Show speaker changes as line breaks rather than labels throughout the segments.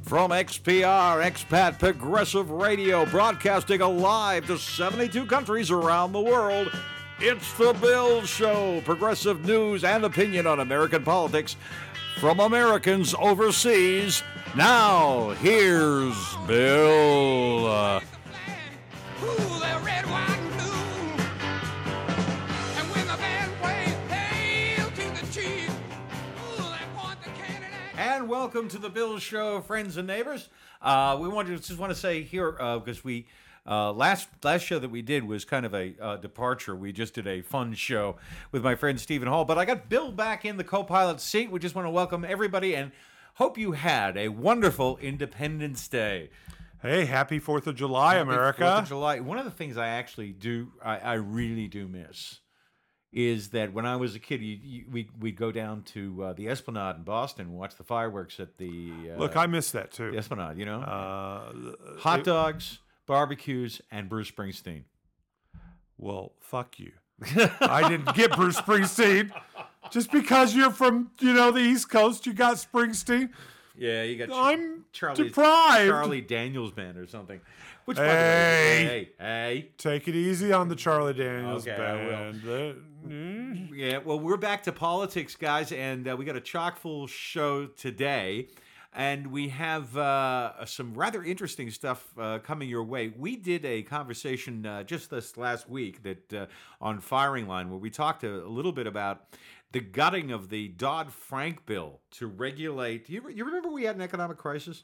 From XPR, Expat Progressive Radio, broadcasting alive to 72 countries around the world, it's The Bill Show. Progressive news and opinion on American politics from Americans overseas. Now, here's Bill. And welcome to The Bill Show, friends and neighbors. We just want to say here, because we last show that we did was kind of a departure. We just did a fun show with my friend Stephen Hall, but I got Bill back in the co-pilot seat. We just want to welcome everybody and hope you had a wonderful Independence Day.
Hey, happy 4th of July,
Happy
America.
4th of July. One of the things I actually do, I really do miss, is that when I was a kid, we'd go down to the Esplanade in Boston and watch the fireworks at the...
Look, I miss that too.
The Esplanade, you know? Hot dogs, barbecues, and Bruce Springsteen.
Well, fuck you. I didn't get Bruce Springsteen. Just because you're from, the East Coast, you got Springsteen.
Yeah, you got
I'm deprived.
Charlie Daniels Band or something. Which, by the way, hey.
Take it easy on the Charlie Daniels
Okay,
Band.
Yeah, well, we're back to politics, guys, and we got a chock-full show today. And we have some rather interesting stuff coming your way. We did a conversation just this last week that on Firing Line where we talked a little bit about the gutting of the Dodd-Frank bill to regulate. You remember we had an economic crisis?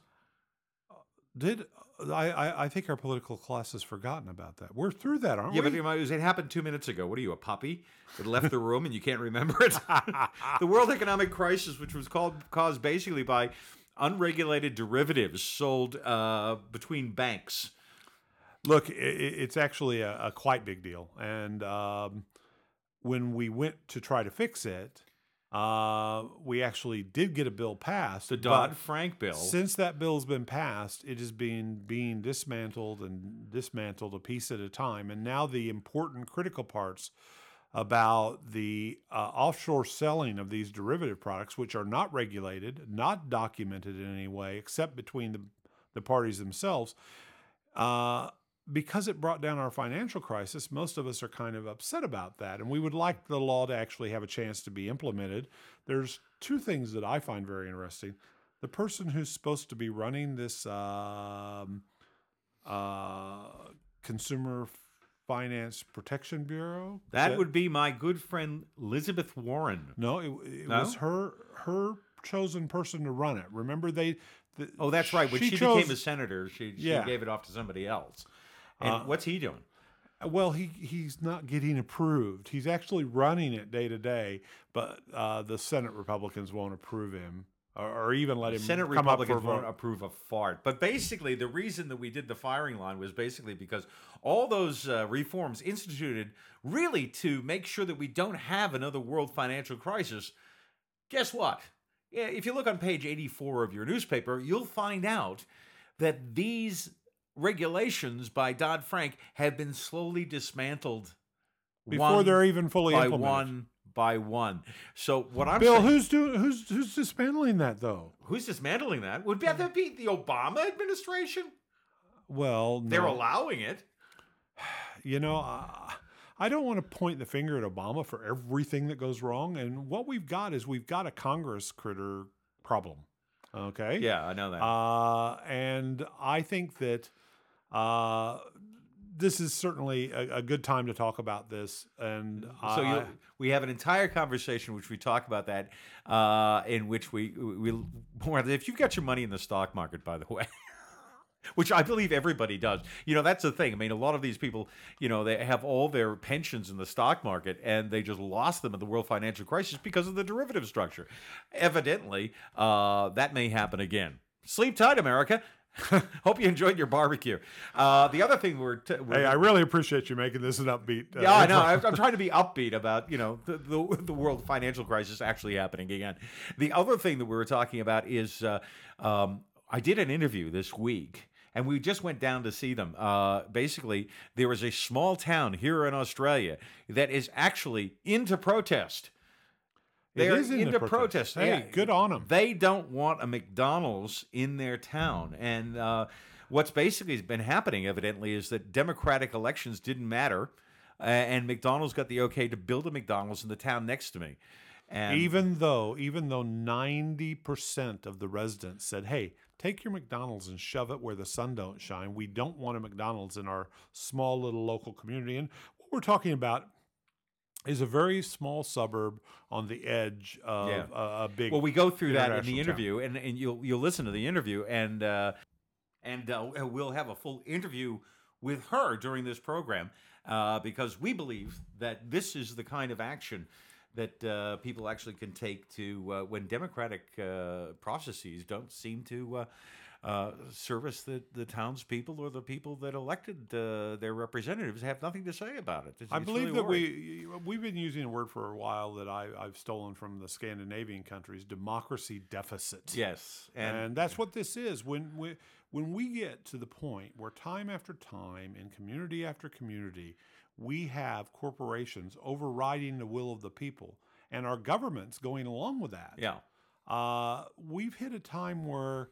I think our political class has forgotten about that. We're through that, aren't we?
Yeah, but it happened 2 minutes ago. What are you, a puppy that left the room and you can't remember it? The World Economic Crisis, which was caused basically by unregulated derivatives sold between banks.
Look, it's actually a quite big deal. And when we went to try to fix it, we actually did get a bill passed.
The Dodd-Frank bill.
Since that bill's been passed, it is being dismantled a piece at a time. And now the important critical parts about the offshore selling of these derivative products, which are not regulated, not documented in any way, except between the parties themselves, because it brought down our financial crisis, most of us are kind of upset about that. And we would like the law to actually have a chance to be implemented. There's two things that I find very interesting. The person who's supposed to be running this Consumer Finance Protection Bureau.
That would be my good friend Elizabeth Warren.
No, it was her chosen person to run it. Remember
that's right. When she became a senator, she gave it off to somebody else. And what's he doing?
Well, he's not getting approved. He's actually running it day to day, but the Senate Republicans won't approve him. Or even let him
Senate
come up for
Republicans
a vote.
won't approve a fart. But basically, the reason that we did the Firing Line was basically because all those reforms instituted really to make sure that we don't have another world financial crisis. Guess what? Yeah, if you look on page 84 of your newspaper, you'll find out that these regulations by Dodd-Frank have been slowly dismantled
before they're even fully implemented.
One by one. So what I'm
Bill,
saying,
who's dismantling that though?
Who's dismantling that? Would that be the Obama administration?
Well, no.
They're allowing it.
I don't want to point the finger at Obama for everything that goes wrong. And what we've got a Congress critter problem. Okay?
Yeah, I know that.
And I think that this is certainly a good time to talk about this. And
so we have an entire conversation which we talk about that, in which we if you've got your money in the stock market, by the way, which I believe everybody does. That's the thing. I mean, a lot of these people, they have all their pensions in the stock market and they just lost them in the world financial crisis because of the derivative structure. Evidently, that may happen again. Sleep tight, America. Hope you enjoyed your barbecue. The other thing
hey, I really appreciate you making this an upbeat.
Yeah, I know. I'm trying to be upbeat about the world financial crisis actually happening again. The other thing that we were talking about is I did an interview this week. And we just went down to see them. Basically, there is a small town here in Australia that is actually into protest. They
It
are
is
into protest.
Hey,
Yeah.
good on them.
They don't want a McDonald's in their town. And what's basically been happening, evidently, is that Democratic elections didn't matter, and McDonald's got the okay to build a McDonald's in the town next to me. And
Even though 90% of the residents said, "Hey, take your McDonald's and shove it where the sun don't shine. We don't want a McDonald's in our small little local community." And what we're talking about is a very small suburb on the edge of
Yeah.
a big.
well, we go through that in
international
the
town.
interview, and you'll listen to the interview, and we'll have a full interview with her during this program because we believe that this is the kind of action that people actually can take to when democratic processes don't seem to service the townspeople or the people that elected their representatives have nothing to say about it.
I
It's
believe
really
that
worrying.
we've been using a word for a while that I've stolen from the Scandinavian countries: democracy deficit.
Yes,
And that's what this is. When we get to the point where time after time in community after community, we have corporations overriding the will of the people and our governments going along with that.
yeah.
We've hit a time where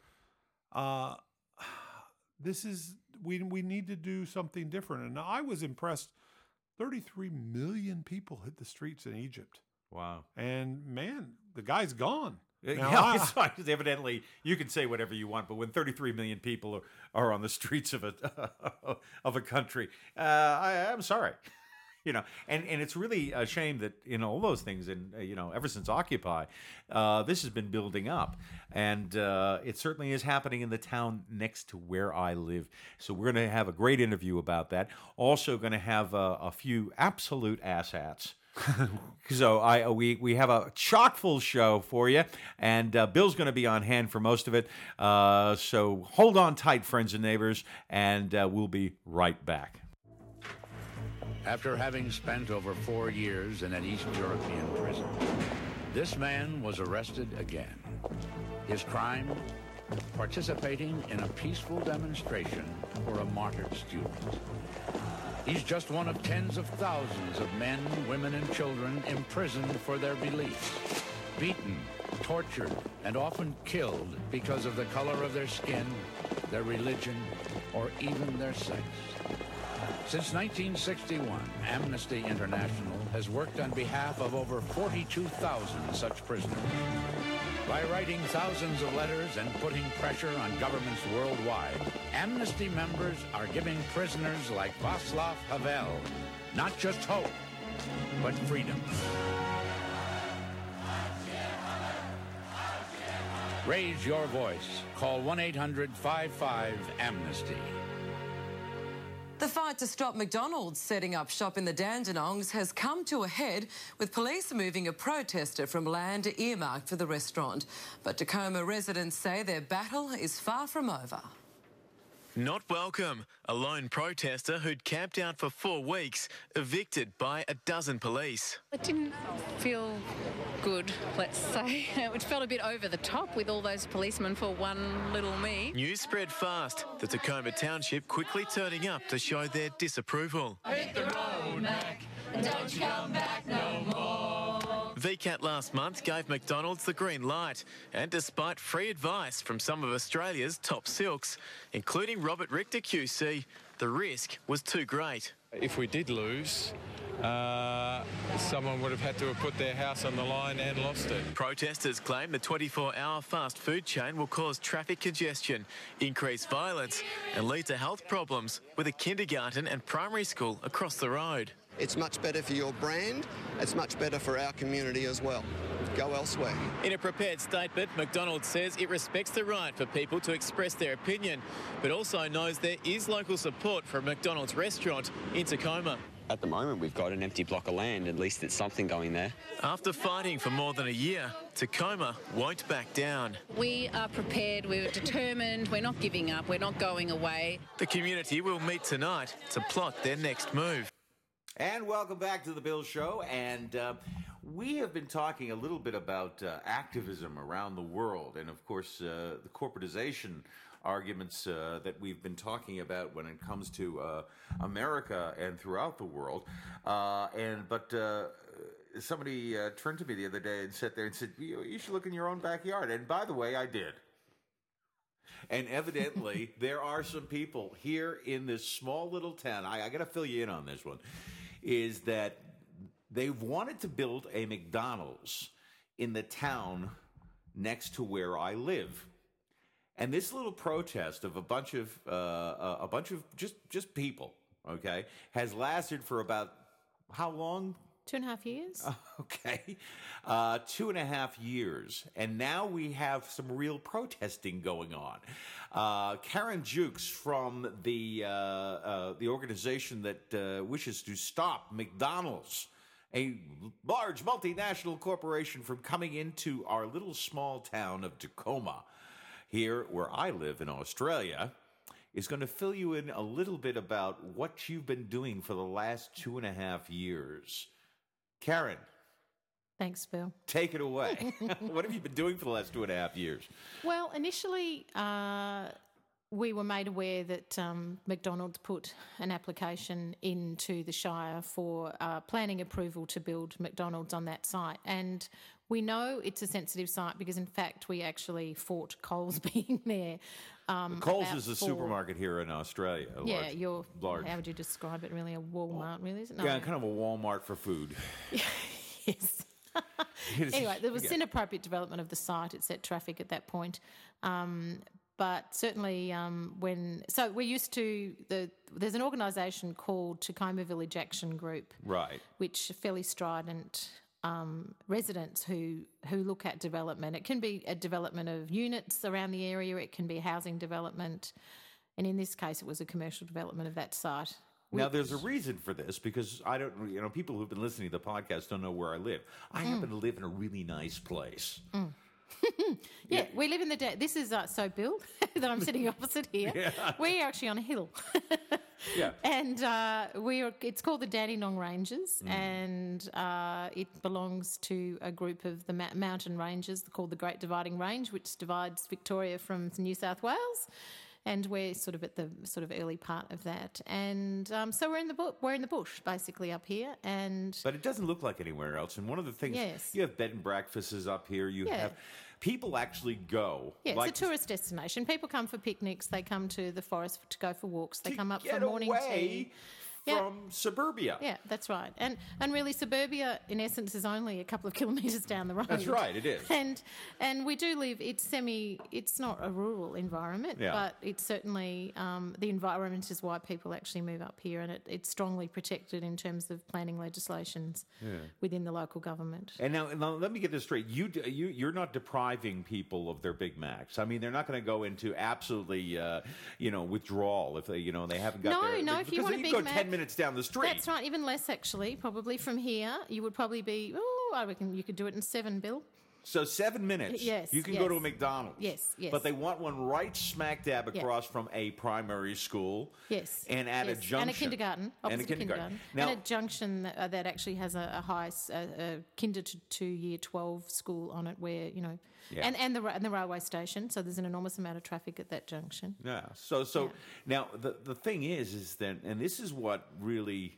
we need to do something different. And I was impressed. 33 million people hit the streets in Egypt.
Wow.
And man, the guy's gone. Now,
Yeah, it's fine, 'cause evidently you can say whatever you want, but when 33 million people are on the streets of a of a country, I'm sorry, and it's really a shame that all those things, and ever since Occupy, this has been building up, and it certainly is happening in the town next to where I live. So we're going to have a great interview about that. Also going to have a few absolute asshats. So we have a chock full show for you, and Bill's going to be on hand for most of it. So hold on tight, friends and neighbors, and we'll be right back.
After having spent over 4 years in an East European prison, this man was arrested again. His crime? Participating in a peaceful demonstration for a martyred student. He's just one of tens of thousands of men, women, and children imprisoned for their beliefs, beaten, tortured, and often killed because of the color of their skin, their religion, or even their sex. Since 1961, Amnesty International has worked on behalf of over 42,000 such prisoners. By writing thousands of letters and putting pressure on governments worldwide, Amnesty members are giving prisoners like Václav Havel not just hope, but freedom. Raise your voice. Call 1-800-55-AMNESTY.
The fight to stop McDonald's setting up shop in the Dandenongs has come to a head, with police moving a protester from land earmarked for the restaurant. But Tacoma residents say their battle is far from over.
Not welcome. A lone protester who'd camped out for 4 weeks, evicted by a dozen police.
It didn't feel good, let's say. It felt a bit over the top with all those policemen for one little me.
News spread fast, the Tacoma Township quickly turning up to show their disapproval.
Hit the road, Mac, and don't you come back no more.
VCAT last month gave McDonald's the green light, and despite free advice from some of Australia's top silks, including Robert Richter QC, the risk was too great.
If we did lose, someone would have had to have put their house on the line and lost it.
Protesters claim the 24-hour fast food chain will cause traffic congestion, increase violence, and lead to health problems with a kindergarten and primary school across the road.
It's much better for your brand. It's much better for our community as well. Go elsewhere.
In a prepared statement, McDonald's says it respects the right for people to express their opinion, but also knows there is local support for a McDonald's restaurant in Tacoma.
At the moment, we've got an empty block of land. At least it's something going there.
After fighting for more than a year, Tacoma won't back down.
We are prepared, we're determined, we're not giving up, we're not going away.
The community will meet tonight to plot their next move.
And welcome back to the Bill Show. And we have been talking a little bit about activism around the world, and of course the corporatization arguments that we've been talking about when it comes to America and throughout the world. But somebody turned to me the other day and sat there and said, you should look in your own backyard. And by the way, I did. And evidently, there are some people here in this small little town. I got to fill you in on this one. Is that they've wanted to build a McDonald's in the town next to where I live. And this little protest of a bunch of just people, okay, has lasted for about how long?
2.5 years.
Okay. 2.5 years. And now we have some real protesting going on. Karen Jukes from the organization that wishes to stop McDonald's, a large multinational corporation, from coming into our little small town of Tacoma, here where I live in Australia, is going to fill you in a little bit about what you've been doing for the last 2.5 years. Karen.
Thanks, Bill.
Take it away. What have you been doing for the last 2.5 years?
Well, initially, we were made aware that McDonald's put an application into the Shire for planning approval to build McDonald's on that site. And we know it's a sensitive site because, in fact, we actually fought Coles being there.
Coles is a supermarket here in Australia.
Large. How would you describe it? Really, a Walmart, really? Isn't it?
Yeah, kind of a Walmart for food.
Yes. Anyway, there was inappropriate development of the site. It set traffic at that point. But certainly we're used to there's an organisation called Tacoma Village Action Group,
right, which
are fairly strident residents who look at development. It can be a development of units around the area. It can be housing development. And in this case, it was a commercial development of that site.
Now, there's a reason for this because people who've been listening to the podcast don't know where I live. I happen to live in a really nice place.
Yeah, we live in this is so Bill, that I'm sitting opposite here. Yeah. We're actually on a hill.
Yeah.
And it's called the Dandenong Ranges, and it belongs to a group of the mountain ranges called the Great Dividing Range, which divides Victoria from New South Wales. And we're sort of at the sort of early part of that, and so we're in the bush basically up here, but
it doesn't look like anywhere else. And one of the things, you have bed and breakfasts up here. You have people actually go.
Yeah, it's a tourist destination. People come for picnics. They come to the forest to go for walks. They come up for morning tea.
From suburbia.
Yeah, that's right. And really suburbia, in essence, is only a couple of kilometres down the road.
That's right, it is.
And we do live, it's not a rural environment, but it's certainly, the environment is why people actually move up here, and it's strongly protected in terms of planning legislations within the local government.
And now let me get this straight. You're not depriving people of their Big Macs. I mean, they're not going to go into absolutely, withdrawal if they haven't got their...
No, if you want a Big Mac...
10 minutes down the street.
That's right, even less actually, probably from here. You would probably be, I reckon you could do it in 7, Bill.
So 7 minutes, you can go to a McDonald's.
Yes.
But they want one right smack dab across from a primary school.
Yes.
And at a junction.
And a kindergarten. Now, and a junction that actually has a high kinder to year 12 school on it where, and the railway station. So there's an enormous amount of traffic at that junction.
Yeah. Now the thing is that, and this is what really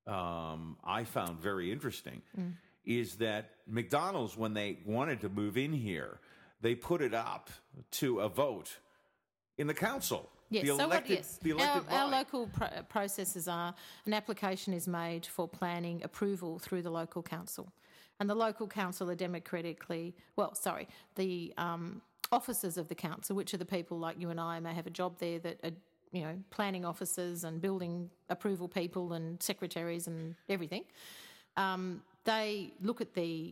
I found very interesting, is that McDonald's, when they wanted to move in here, they put it up to a vote in the council.
Yes,
the elected body.
Our local processes are an application is made for planning approval through the local council. And the local council are democratically, the officers of the council, which are the people like you and I may have a job there that are, planning officers and building approval people and secretaries and everything. They look at the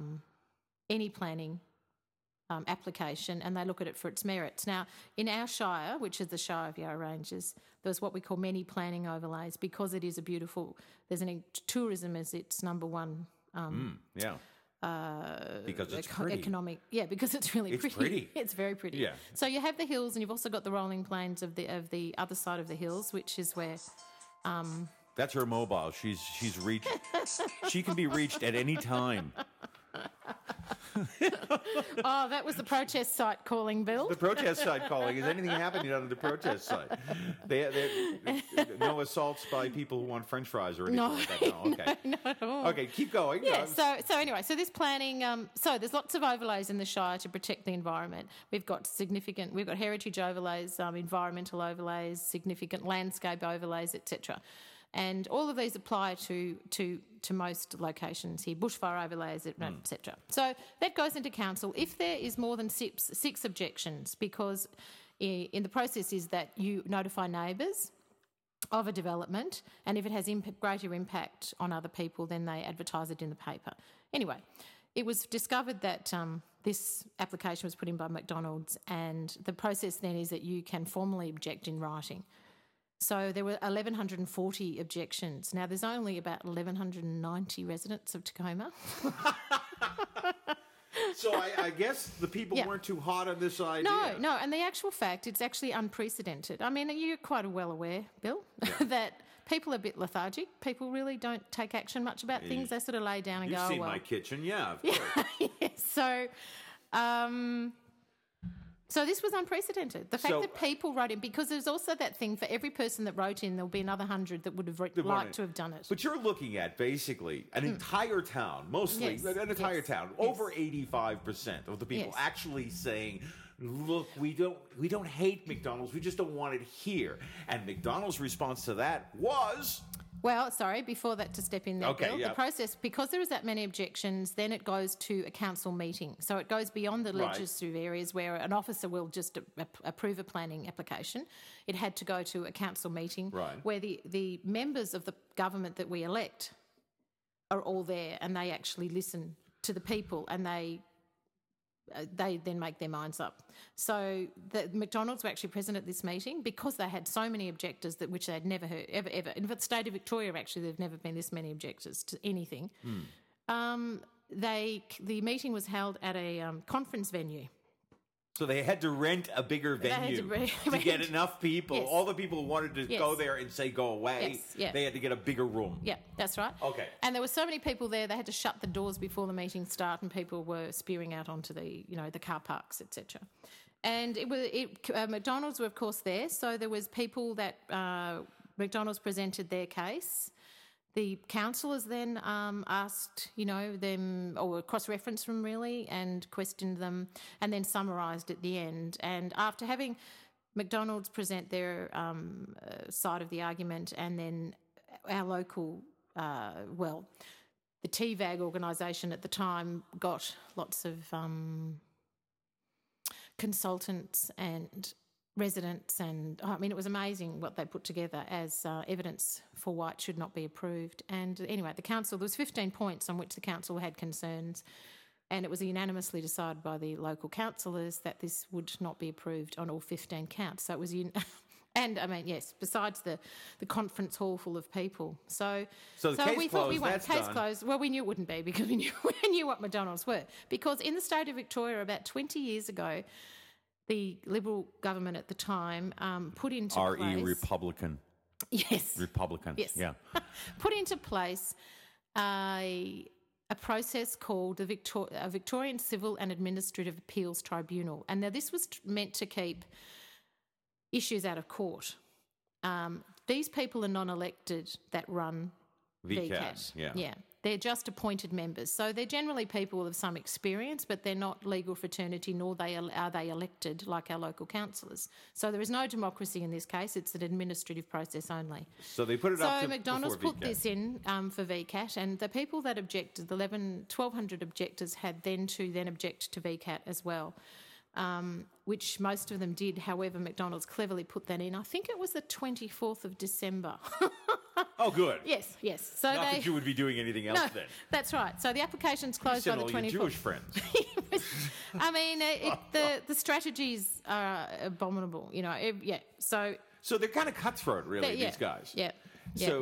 any planning application and they look at it for its merits. Now, in our shire, which is the Shire of Yarra Ranges, there's what we call many planning overlays because it is a beautiful. Tourism is its number one.
Because it's pretty.
Economic, because it's really pretty. It's very pretty.
Yeah.
So you have the hills, and you've also got the rolling plains of the other side of the hills, which is where.
That's her mobile. She's reached. She can be reached at any time.
Oh, that was the protest site calling, Bill.
The protest site calling. Is anything happening on the protest site? No assaults by people who want French fries or anything like that? No, okay.
No, not at all.
Okay, keep going.
Yeah, so anyway, so this planning, so there's lots of overlays in the Shire to protect the environment. We've got heritage overlays, environmental overlays, significant landscape overlays, etc. And all of these apply to most locations here, bushfire overlays, etc. So that goes into council. If there is more than six objections, because in the process is that you notify neighbours of a development, and if it has greater impact on other people, then they advertise it in the paper. Anyway, it was discovered that this application was put in by McDonald's, and the process then is that you can formally object in writing. So there were 1,140 objections. Now, there's only about 1,190 residents of Tacoma.
So I guess the people weren't too hot on this idea.
No, and the actual fact, it's actually unprecedented. I mean, you're quite well aware, Bill, that people are a bit lethargic. People really don't take action much about things. They sort of lay down and
You've
go,
seen my kitchen, of course.
So... So this was unprecedented. The fact that people wrote in, because there's also that thing, for every person that wrote in, there'll be another 100 that would have liked to have done it.
But you're looking at basically an entire town, mostly an entire town, over 85% of the people actually saying, look, we don't hate McDonald's, we just don't want it here. And McDonald's response to that was...
Well, sorry, before that, to step in there, Bill, the process, because there is that many objections, then it goes to a council meeting. So it goes beyond the legislative areas where an officer will just approve a planning application. It had to go to a council meeting where the members of the government that we elect are all there, and they actually listen to the people, and they then make their minds up. So the McDonald's were actually present at this meeting because they had so many objectors which they'd never heard, ever. In the state of Victoria, actually, there've never been this many objectors to anything. The meeting was held at a conference venue.
So they had to rent a bigger venue to get enough people.
Yes.
All the people who wanted to go there and say go away, they had to get a bigger room.
Yeah, that's right.
Okay.
And there were so many people there, they had to shut the doors before the meeting started, and people were spewing out onto the car parks, etc. And McDonald's were, of course, there. So there was people that McDonald's presented their case. The councillors then asked, them, or cross-referenced them really, and questioned them, and then summarised at the end. And after having McDonald's present their side of the argument, and then our local, the TVAG organisation at the time got lots of consultants and residents, and it was amazing what they put together as evidence for why it should not be approved. And anyway, there was 15 points on which the council had concerns, and it was unanimously decided by the local councillors that this would not be approved on all 15 counts. So it was besides the conference hall full of people. So
the case
we
closed,
thought we won't.
that's
Case
done.
closed. Well, we knew it wouldn't be, because we knew what McDonald's were. Because in the state of Victoria, about 20 years ago, the Liberal government at the time put into place...
R.E. Republican.
Yes.
Republican.
Yes.
Yeah.
Put into place a process called the Victorian Civil and Administrative Appeals Tribunal. And now this was meant to keep issues out of court. These people are non-elected that run VCAT. Yeah. They're just appointed members. So they're generally people of some experience, but they're not legal fraternity, nor are they elected like our local councillors. So there is no democracy in this case. It's an administrative process only.
So they put it up to
So McDonald's
before
put
VCAT.
this in for VCAT, and the people that objected, the 1,200 objectors, had then to object to VCAT as well. Which most of them did. However, McDonald's cleverly put that in. I think it was the 24th of December.
Oh, good.
Yes. So
Not that you would be doing anything else then.
That's right. So the application's closed by the 24th.
All your Jewish friends.
The strategies are abominable. So
they're kind of cutthroat, really. These guys.
Yeah. So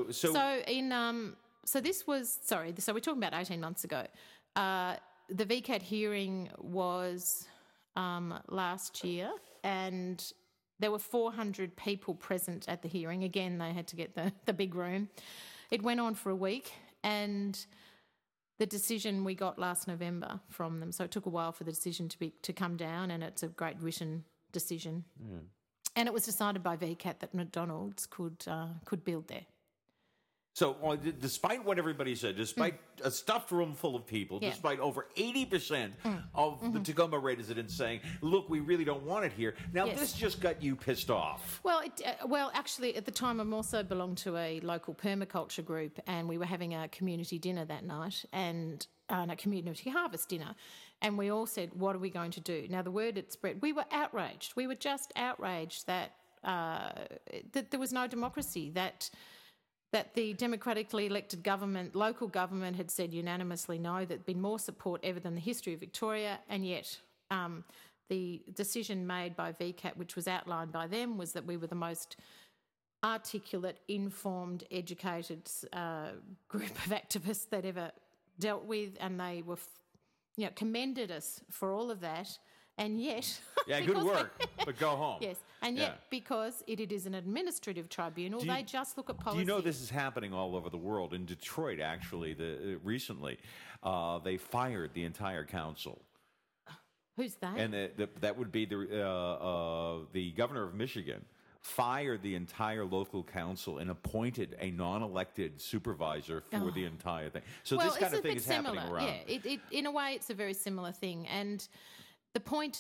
this was So we're talking about 18 months ago. The VCAT hearing was last year, and there were 400 people present at the hearing. Again, they had to get the big room. It went on for a week, and the decision we got last November from them. So it took a while for the decision to come down, and it's a great written decision.
Yeah.
And it was decided by VCAT that McDonald's could build there.
So, despite what everybody said, despite a stuffed room full of people,
Yeah.
despite over 80% of the Tacoma residents saying, "Look, we really don't want it here," now
Yes.
this just got you pissed off.
Well, actually, at the time, I'm also belonged to a local permaculture group, and we were having a community dinner that night, and a community harvest dinner, and we all said, "What are we going to do?" Now, the word had spread. We were outraged. We were just outraged that there was no democracy. That the democratically elected government, local government, had said unanimously no, there'd been more support ever than the history of Victoria, and yet the decision made by VCAT, which was outlined by them, was that we were the most articulate, informed, educated group of activists they'd ever dealt with, and they were, commended us for all of that. And yet...
Yeah, good work, but go home.
Yes, and yet because it is an administrative tribunal, they just look at policy.
Do you know this is happening all over the world? In Detroit, actually, recently, they fired the entire council.
Who's that?
And that would be the governor of Michigan fired the entire local council and appointed a non-elected supervisor for the entire thing. So this kind of thing is happening around.
Yeah, in a way, it's a very similar thing. And the point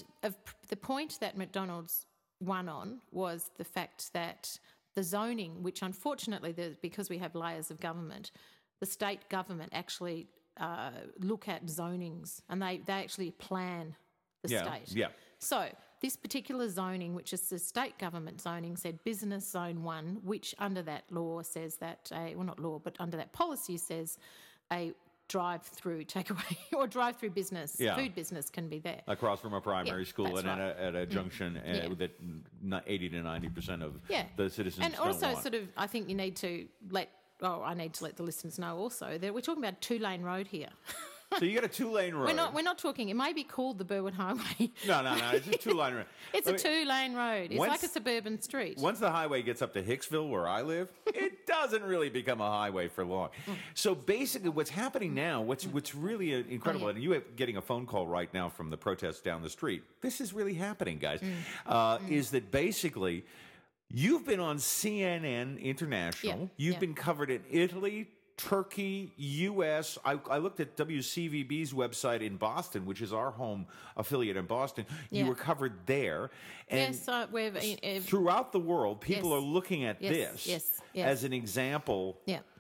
that McDonald's won on was the fact that the zoning, which unfortunately, because we have layers of government, the state government actually look at zonings, and they actually plan the state.
Yeah.
So this particular zoning, which is the state government zoning, said business zone 1, which under that law says that under that policy says a drive-through takeaway or drive-through business, food business can be there.
Across from a primary school and
right.
at a junction that 80 to 90% of the citizens
and
don't
also
want.
sort of, I think I need to let the listeners know also that we're talking about a 2-lane road here.
So you got a 2-lane road.
We're not talking. It may be called the Burwood Highway.
No. It's a 2-lane road.
It's a 2-lane road. It's like a suburban street.
Once the highway gets up to Hicksville, where I live, it doesn't really become a highway for long. So basically, what's happening now, what's really incredible, and you are getting a phone call right now from the protests down the street. This is really happening, guys. Is that basically you've been on CNN International. You've been covered in Italy, Turkey, U.S. I looked at WCVB's website in Boston, which is our home affiliate in Boston. You were covered there. And throughout the world, people are looking at this as an example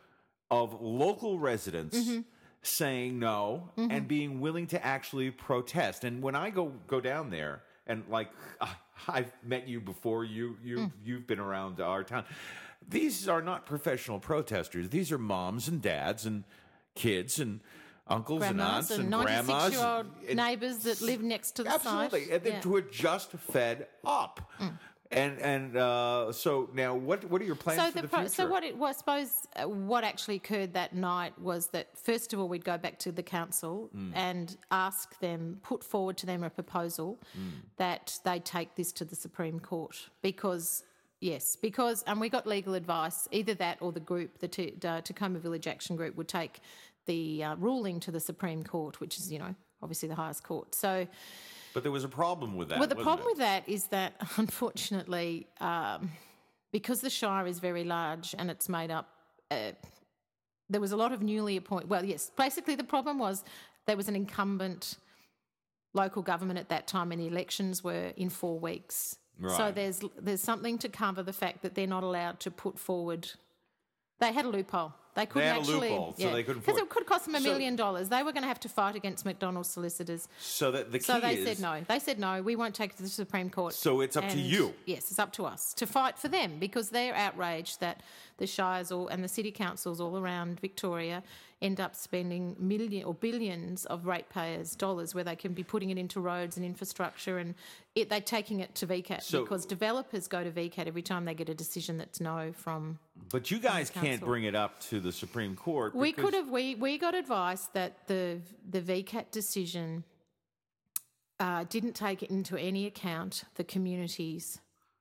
of local residents saying no and being willing to actually protest. And when I go down there, and I've met you before, you've been around our town. These are not professional protesters. These are moms and dads and kids and uncles and aunts and grandmas.
96-year-old neighbours that live next to the site.
Absolutely. And who are just fed up. And so now what are your plans for the future?
So I suppose what actually occurred that night was that, first of all, we'd go back to the council and ask them, put forward to them a proposal that they take this to the Supreme Court because we got legal advice, either that or the group, the Tacoma Village Action Group, would take the ruling to the Supreme Court, which is, obviously the highest court. So,
but there was a problem with that.
Well, the problem with that is that, unfortunately, because the Shire is very large and it's made up, there was a lot of newly appointed. Well, yes, basically the problem was there was an incumbent local government at that time, and the elections were in 4 weeks.
Right.
So there's something to cover the fact that they're not allowed to put forward. They had a loophole. They couldn't actually.
So they couldn't.
Because it could cost them $1 million. They were going to have to fight against McDonald's solicitors.
So that the key
So they said no. They said no. We won't take it to the Supreme Court.
So it's up to you.
Yes, it's up to us to fight for them because they're outraged that the shires and the city councils all around Victoria end up spending billions of ratepayers' dollars where they can be putting it into roads and infrastructure, and they're taking it to VCAT because developers go to VCAT every time they get a decision that's no from.
But you guys can't bring it up to the Supreme Court.
We could have. We got advice that the VCAT decision didn't take into any account the community's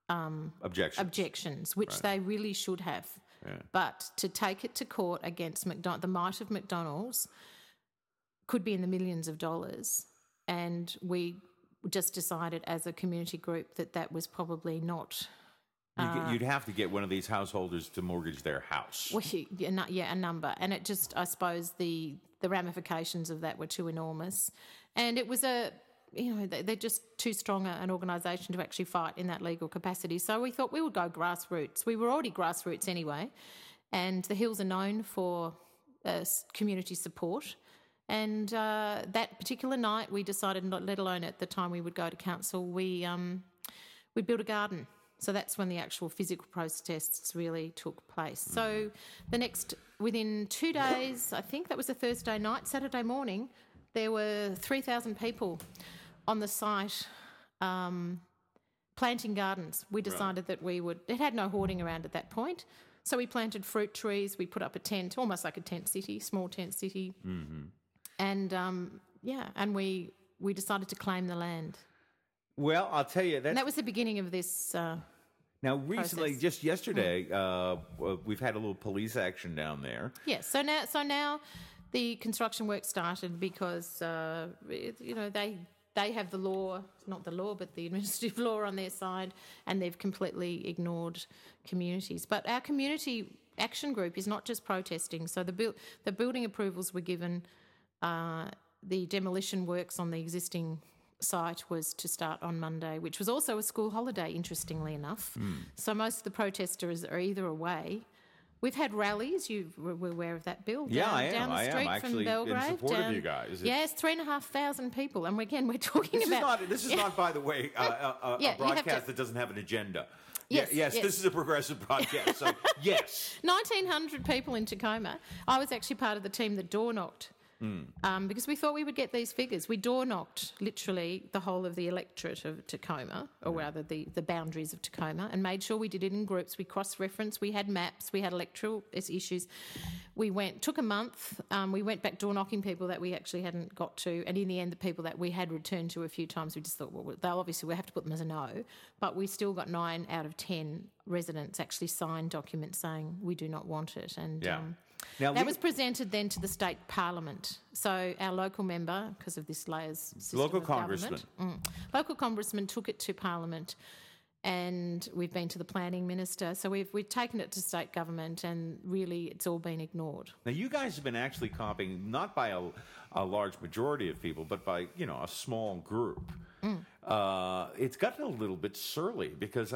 objections, which they really should have. Yeah. But to take it to court against the might of McDonald's, could be in the millions of dollars, and we just decided as a community group that was probably not.
You'd have to get one of these householders to mortgage their house.
Well, a number, and it just, I suppose, the ramifications of that were too enormous, and it was they're just too strong an organisation to actually fight in that legal capacity. So we thought we would go grassroots. We were already grassroots anyway, and the Hills are known for community support. And that particular night, we decided, not let alone at the time we would go to council, we built a garden. So that's when the actual physical protests really took place. So within 2 days, I think that was a Thursday night, Saturday morning, there were 3,000 people on the site planting gardens. We decided that it had no hoarding around at that point. So we planted fruit trees, we put up a tent, almost like a tent city, small tent city. Mm-hmm. And, and we decided to claim the land.
Well, I'll tell you,
that was the beginning of this
now, recently,
process.
Just yesterday, we've had a little police action down there.
Yes, so now the construction work started because, they have the law, not the law, but the administrative law on their side, and they've completely ignored communities. But our community action group is not just protesting. So the building approvals were given, the demolition works on the existing site was to start on Monday, which was also a school holiday, interestingly enough. So most of the protesters are either away. We've had rallies. You were aware of that, Bill?
Yeah,
down the street
actually
from Belgrave.
In support of you guys.
Yes, 3,500 people. And again, we're talking about...
This is not, by the way, a broadcast that doesn't have an agenda. Yes, this is a progressive broadcast, so yes.
1,900 people in Tacoma. I was actually part of the team that door knocked. Because we thought we would get these figures. We door knocked literally the whole of the electorate of Tacoma, or rather the boundaries of Tacoma, and made sure we did it in groups. We cross-referenced, we had maps, we had electoral issues. Took a month, we went back door knocking people that we actually hadn't got to, and in the end the people that we had returned to a few times, we just thought, well, they'll obviously we'll have to put them as a no, but we still got 9 out of 10 residents actually signed documents saying we do not want it. And now, that was presented then to the state parliament. So our local member, because of this layers system
local
of
congressman,
local congressman took it to parliament, and we've been to the planning minister. So we've taken it to state government, and really it's all been ignored.
Now you guys have been actually copying not by a large majority of people, but by a small group. It's gotten a little bit surly because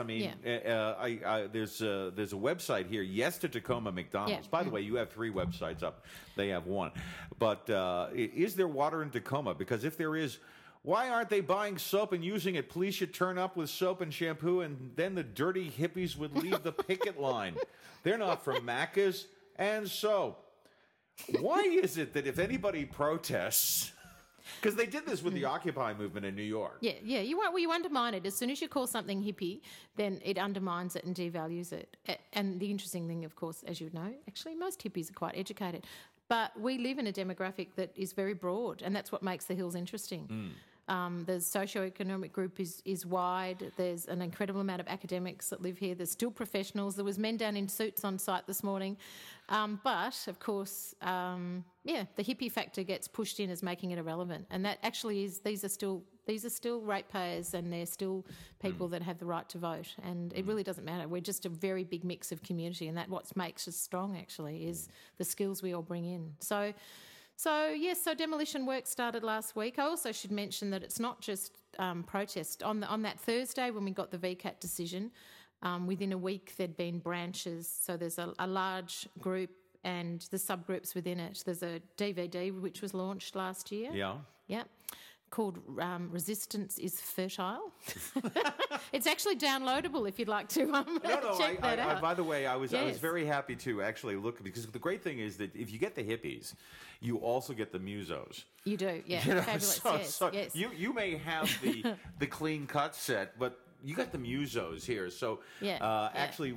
there's a website here, Yes to Tacoma McDonald's. By the way, you have 3 websites up; they have 1. But is there water in Tacoma? Because if there is, why aren't they buying soap and using it? Police should turn up with soap and shampoo, and then the dirty hippies would leave the picket line. They're not from Macca's and soap. Why is it that if anybody protests? Because they did this with the Occupy movement in New York.
Yeah. You undermine it. As soon as you call something hippie, then it undermines it and devalues it. And the interesting thing, of course, as you know, actually most hippies are quite educated. But we live in a demographic that is very broad, and that's what makes the Hills interesting. The socioeconomic group is wide. There's an incredible amount of academics that live here. There's still professionals. There was men down in suits on site this morning. But, of course, the hippie factor gets pushed in as making it irrelevant. And that actually is, these are still ratepayers, and they're still people that have the right to vote. And it really doesn't matter. We're just a very big mix of community, and that's what makes us strong, actually, is the skills we all bring in. So demolition work started last week. I also should mention that it's not just protest. On that Thursday when we got the VCAT decision, within a week there'd been branches. So there's a large group and the subgroups within it. There's a DVD which was launched last year. Yeah. Called Resistance is Fertile. It's actually downloadable if you'd like to check that out.
By the way, I was very happy to actually look, because the great thing is that if you get the hippies, you also get the musos.
You do, yeah. Fabulous, yes.
You may have the clean cut set, but you got the musos here. So actually,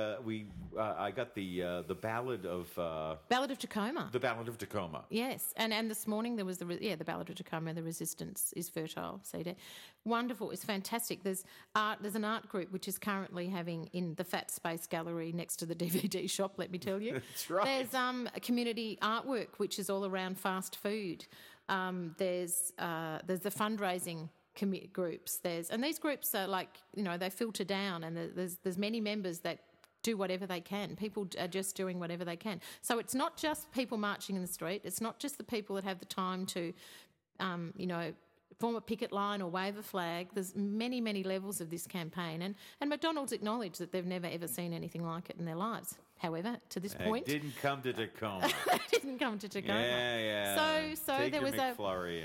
I got the Ballad of
Tacoma.
The Ballad of Tacoma.
Yes, and this morning there was the Ballad of Tacoma. The Resistance is Fertile CD. Wonderful, it's fantastic. There's an art group which is currently having in the Fat Space Gallery next to the DVD shop. Let me tell you,
that's right.
There's a community artwork which is all around fast food. There's the fundraising groups. And these groups are like, they filter down, and there's many members that do whatever they can. People are just doing whatever they can. So it's not just people marching in the street. It's not just the people that have the time to, form a picket line or wave a flag. There's many, many levels of this campaign. And McDonald's acknowledged that they've never, ever seen anything like it in their lives. However, to this point...
It didn't come to Tacoma.
didn't come to Tacoma.
Yeah.
So
Take
there
your
was
McFlurry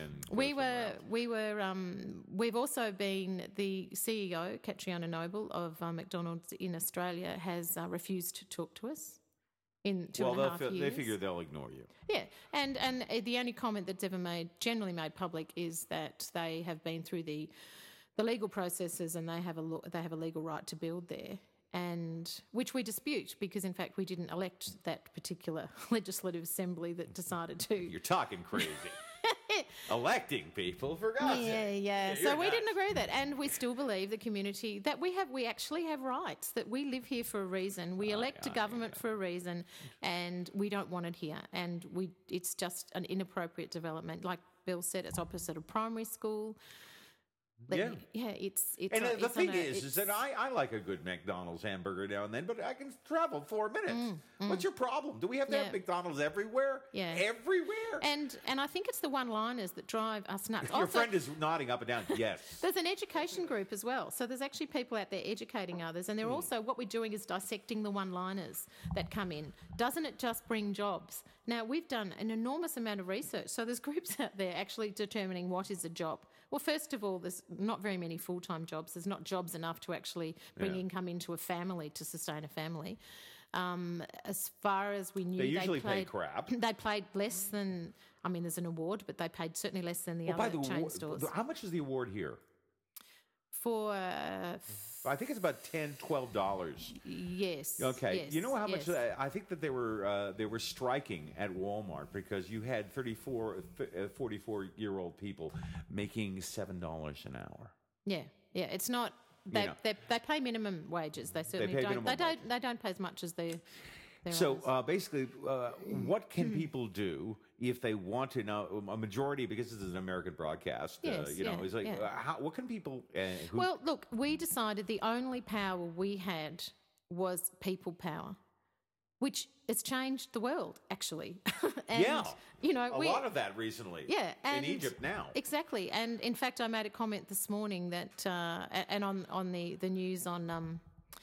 we've also been, the CEO, Catriona Noble of McDonald's in Australia, has refused to talk to us in 2.5 years.
They figure they'll ignore you.
Yeah, and the only comment that's ever generally made public is that they have been through the legal processes, and they have a legal right to build there, and which we dispute, because in fact we didn't elect that particular legislative assembly that decided to.
You're talking crazy. Electing people, for God's sake.
Yeah. So we didn't agree with that, and we still believe the community that we actually have rights, that we live here for a reason. We elect a government for a reason, and we don't want it here. And it's just an inappropriate development. Like Bill said, it's opposite of primary school. It's
and the thing is that I like a good McDonald's hamburger now and then, but I can travel 4 minutes. What's your problem? Do we have to have McDonald's everywhere?
Yeah,
everywhere.
And I think it's the one-liners that drive us nuts.
Your friend is nodding up and down. Yes.
There's an education group as well, so there's actually people out there educating others, and they're also, what we're doing is dissecting the one-liners that come in. Doesn't it just bring jobs? Now, we've done an enormous amount of research, so there's groups out there actually determining what is a job. Well, first of all, there's not very many full-time jobs. There's not jobs enough to actually bring income into a family, to sustain a family. As far as we knew,
they usually pay crap.
They paid less than, there's an award, but they paid certainly less than the other chain stores.
How much is the award here?
For...
I think it's about $10, $12.
Yes.
Okay.
Yes,
you know how much?
yes.
I think that they were striking at Walmart because you had 44-year-old people making $7 an hour.
Yeah. It's not. They pay minimum wages. They certainly don't. They don't pay as much as they.
So basically, what can people do if they want to know? A majority, because this is an American broadcast, is like, what can people?
Well, look, we decided the only power we had was people power, which has changed the world, actually. And,
a lot of that recently.
Yeah,
in Egypt now.
Exactly, and in fact, I made a comment this morning that, and on the news on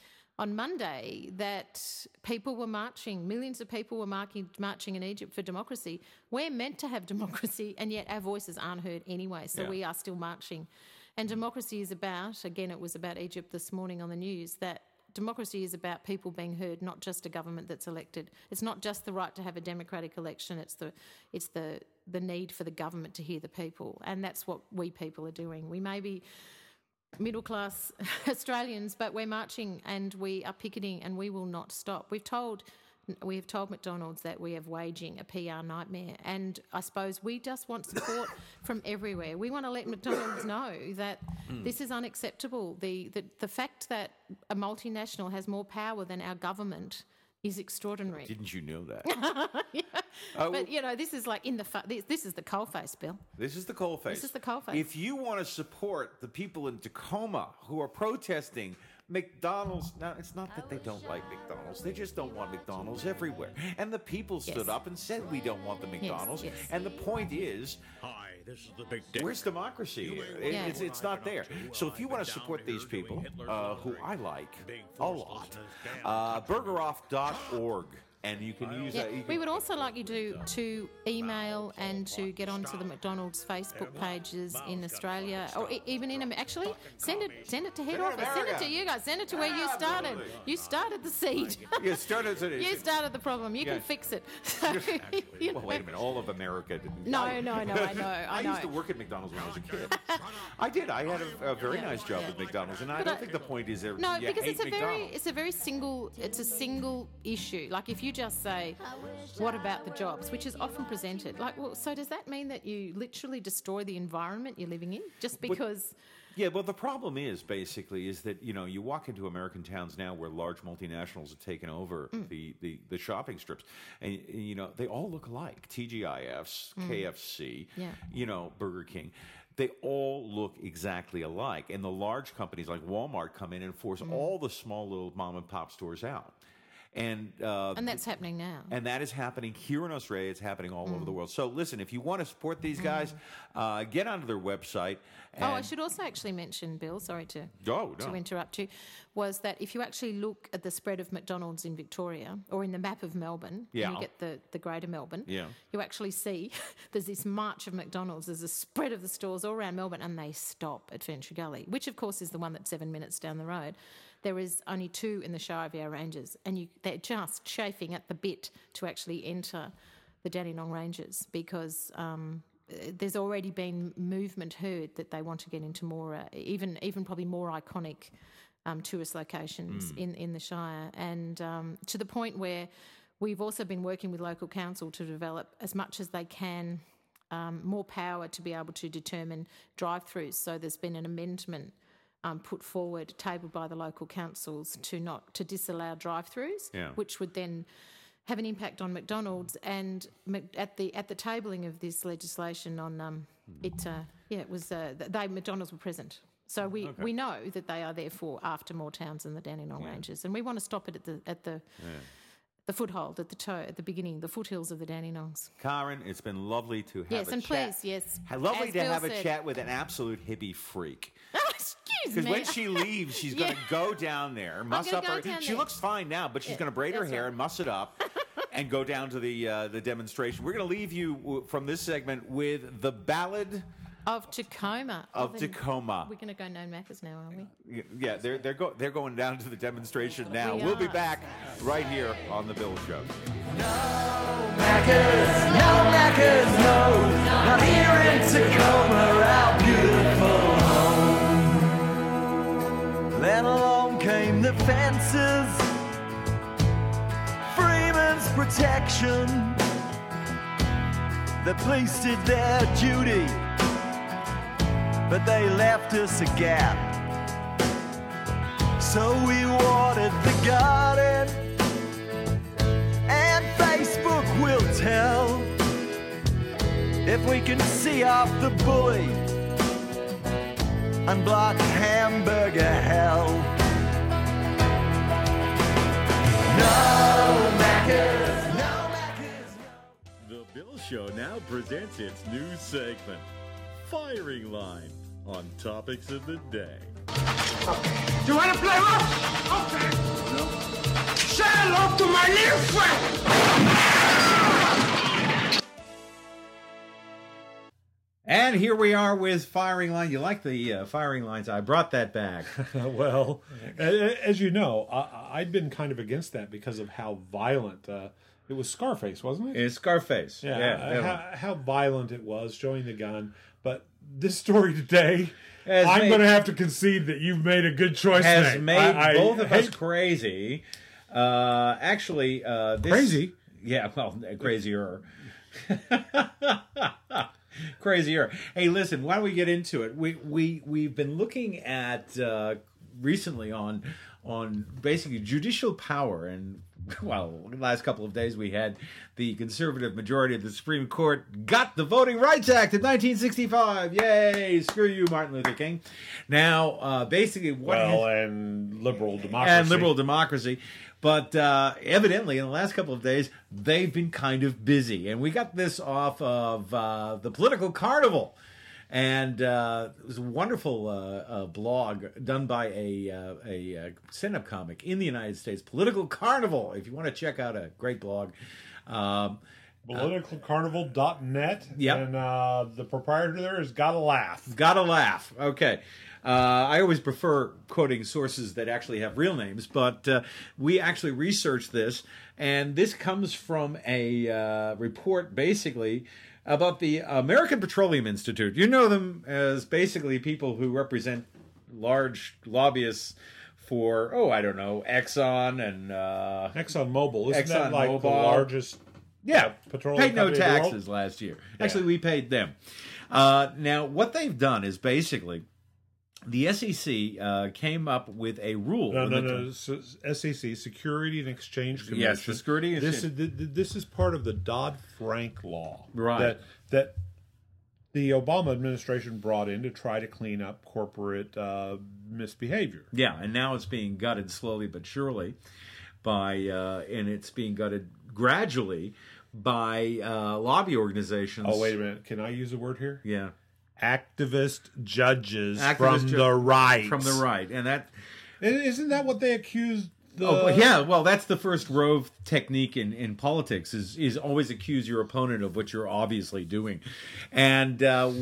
Monday, that people were marching, millions of people were marching in Egypt for democracy. We're meant to have democracy, and yet our voices aren't heard anyway, so we are still marching. And democracy is about, again, it was about Egypt this morning on the news, that democracy is about people being heard, not just a government that's elected. It's not just the right to have a democratic election, it's the need for the government to hear the people, and that's what we people are doing. We may be middle-class Australians, but we're marching and we are picketing, and we will not stop. We have told McDonald's that we are waging a PR nightmare, and I suppose we just want support from everywhere. We want to let McDonald's know that this is unacceptable. The fact that a multinational has more power than our government is extraordinary.
Didn't you know that?
But this is like this is the coalface, Bill.
This is the coalface.
This is the coalface.
If you want to support the people in Tacoma who are protesting McDonald's, now it's not that they don't like McDonald's, they just don't want McDonald's everywhere. And the people stood up and said we don't want the McDonald's.
Yes.
And the point is,
Hi, this is the Big Dick.
where's democracy here? It's not there. So if you want to support these people, who I like a lot, burgeroff.org. And you can use that.
We would also like you to email and to get onto the McDonald's Facebook pages in Australia, or even in actually send it to head office. Send it to you guys. Send it to where you started. You started the seed.
You started
the problem. You can fix it.
Well, wait a minute. All of America didn't.
No. I know.
I used to work at McDonald's when I was a kid. I did. I had a very nice job at McDonald's, and I don't think the point is
because it's a very single issue. Like if you just say, what about the jobs, which is often presented like, well, so does that mean that you literally destroy the environment you're living in just because
Yeah, well, the problem is that you walk into American towns now where large multinationals have taken over the shopping strips, and they all look alike. TGIFs, KFC, Burger King. They all look exactly alike, and the large companies like Walmart come in and force all the small little mom and pop stores out. And
that's happening now.
And that is happening here in Australia. It's happening all over the world. So listen, if you want to support these guys, get onto their website. And
I should also actually mention, Bill, sorry to interrupt you, was that if you actually look at the spread of McDonald's in Victoria or in the map of Melbourne, and you get the greater Melbourne, you actually see there's this march of McDonald's. There's a spread of the stores all around Melbourne, and they stop at Venture Gully, which, of course, is the one that's 7 minutes down the road. There is only 2 in the Shire of Yarra Ranges, and they're just chafing at the bit to actually enter the Dandenong Ranges because there's already been movement heard that they want to get into more, even probably more iconic tourist locations in the Shire, and to the point where we've also been working with local council to develop as much as they can more power to be able to determine drive-throughs. So there's been an amendment put forward, tabled by the local councils to disallow drive-throughs, which would then have an impact on McDonald's. And at the tabling of this legislation on McDonald's were present. So we know that they are therefore after more towns in the Dandenong Ranges, and we want to stop it at the foothold, at the toe, at the beginning, the foothills of the Dandenongs.
Karen, it's been lovely to have a chat.
Yes, and please, yes.
Lovely to have a chat with an absolute hippie freak.
Excuse me.
Because when she leaves, she's going to go down there, muss up her. She looks fine now, but she's going to braid her hair and muss it up and go down to the demonstration. We're going to leave you from this segment with the Ballad
of Tacoma.
Tacoma.
We're going to go no Maccas now, aren't we?
Yeah, they're going down to the demonstration now. We'll be back right here on The Bill Show.
No Maccas, no, not here in Tacoma, our beautiful home. Then along came the fences, Freeman's protection. The police did their duty, but they left us a gap. So we watered the garden, and Facebook will tell if we can see off the bully and block hamburger hell. No Maccas, no Maccas, no.
The Bill Show now presents its new segment, Firing Line, on topics of the day.
You want to play rough? Okay. No. Say hello to my new friend.
And here we are with Firing Line. You like the firing lines? I brought that back.
Well, as you know, I'd been kind of against that because of how violent it was. Scarface, wasn't it?
It's Scarface.
Yeah. How violent it was, showing the gun. But this story today, I'm going to have to concede that you've made a good choice.
Has made both of us crazy. Actually,
crazy?
Yeah, well, crazier. Crazier. Hey, listen, why don't we get into it? We've been looking at recently on basically judicial power, and well, the last couple of days we had the conservative majority of the Supreme Court got the Voting Rights Act of 1965. Yay! Screw you, Martin Luther King. Now, basically,
and liberal democracy.
But evidently, in the last couple of days, they've been kind of busy. And we got this off of the Political Carnival. And it was a wonderful blog done by a stand-up comic in the United States, Political Carnival. If you want to check out a great blog.
PoliticalCarnival.net.
Yep.
And the proprietor there is Gotta Laugh.
Gotta Laugh. Okay. I always prefer quoting sources that actually have real names, but we actually researched this, and this comes from a report basically about the American Petroleum Institute. You know them as basically people who represent large lobbyists for, Exxon and...
ExxonMobil. Isn't that like the largest petroleum
paid no
company in the world?
taxes last year. Actually, we paid them. Now, what they've done is basically... the SEC came up with a rule.
No. SEC, Security and Exchange Commission.
Yes, the Security and
This is part of the Dodd-Frank law.
Right.
That the Obama administration brought in to try to clean up corporate misbehavior.
Yeah, and now it's being gutted slowly but surely and it's being gutted gradually by lobby organizations.
Oh, wait a minute. Can I use a word here?
Yeah.
Activist judges from the right.
From the right. And that...
Isn't that what they accused the...
Oh, yeah, well, that's the first rove technique in politics, is always accuse your opponent of what you're obviously doing. And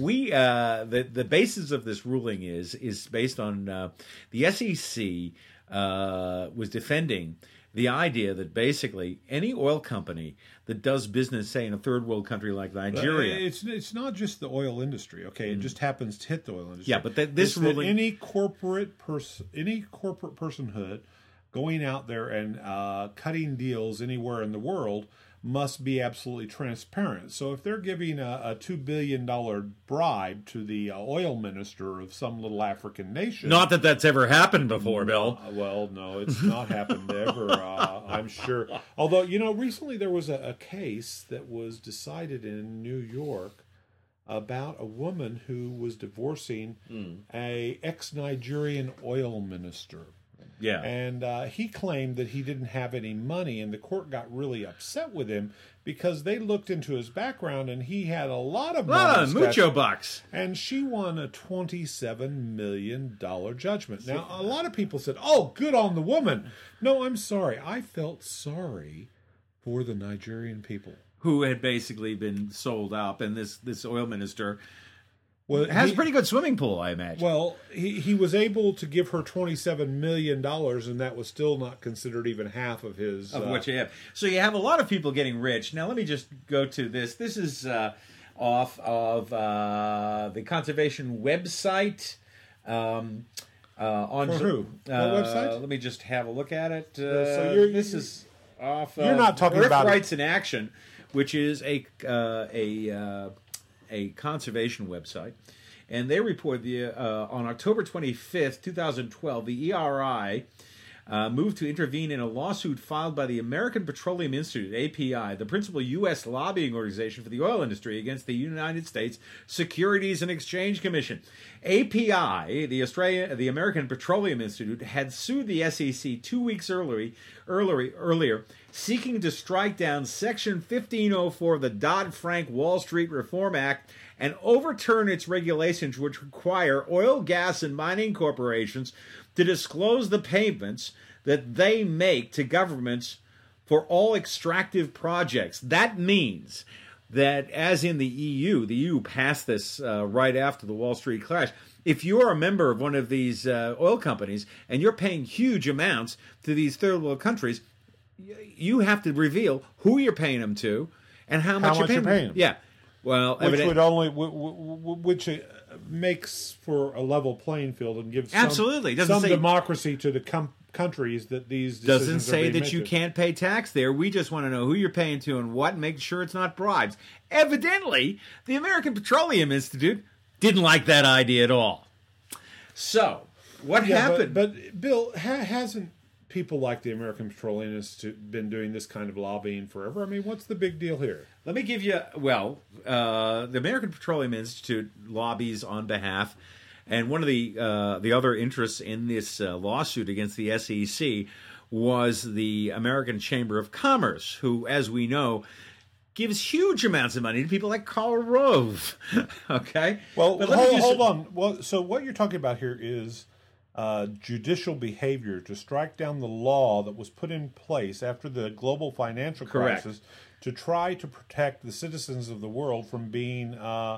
the basis of this ruling is based on the SEC was defending the idea that basically any oil company that does business, say, in a third world country like Nigeria...
It's not just the oil industry, okay? It just happens to hit the oil industry.
Yeah, but this ruling...
Any corporate personhood going out there and cutting deals anywhere in the world must be absolutely transparent. So if they're giving a $2 billion bribe to the oil minister of some little African nation...
Not that that's ever happened before, Bill.
Well, no, it's not happened ever, I'm sure. Although, recently there was a case that was decided in New York about a woman who was divorcing a ex-Nigerian oil minister.
Yeah.
And he claimed that he didn't have any money, and the court got really upset with him because they looked into his background, and he had a lot of money.
A lot of mucho bucks.
And she won a $27 million judgment. Now, a lot of people said, oh, good on the woman. No, I'm sorry. I felt sorry for the Nigerian people.
Who had basically been sold up, and this oil minister...
Well,
has a pretty good swimming pool, I imagine.
Well, he was able to give her $27 million, and that was still not considered even half of his...
Of what you have. So you have a lot of people getting rich. Now, let me just go to this. This is off of the conservation website.
On who? What website?
Let me just have a look at it.
This
is off
You're not talking
Earth
about...
Rights in Action, which is a conservation website, and they report on October 25th, 2012, the ERI moved to intervene in a lawsuit filed by the American Petroleum Institute, API, the principal U.S. lobbying organization for the oil industry, against the United States Securities and Exchange Commission. API, the American Petroleum Institute, had sued the SEC 2 weeks earlier, seeking to strike down Section 1504 of the Dodd-Frank Wall Street Reform Act and overturn its regulations which require oil, gas, and mining corporations to disclose the payments that they make to governments for all extractive projects. That means that, as in the EU passed this right after the Wall Street crash, if you're a member of one of these oil companies and you're paying huge amounts to these third world countries, you have to reveal who you're paying them to and how much you're paying them. Yeah. Well,
which makes for a level playing field and gives
absolutely
some democracy to the countries that these decisions
doesn't say
are being
that you
made to.
Can't pay tax there. We just want to know who you're paying to and what, and make sure it's not bribes. Evidently, the American Petroleum Institute didn't like that idea at all. So, what happened?
But Bill, hasn't people like the American Petroleum Institute been doing this kind of lobbying forever? I mean, what's the big deal here?
Let me give you, the American Petroleum Institute lobbies on behalf, and one of the other interests in this lawsuit against the SEC was the American Chamber of Commerce, who, as we know, gives huge amounts of money to people like Karl Rove. Okay?
Well, hold on. Well, so what you're talking about here is judicial behavior to strike down the law that was put in place after the global financial crisis to try to protect the citizens of the world from being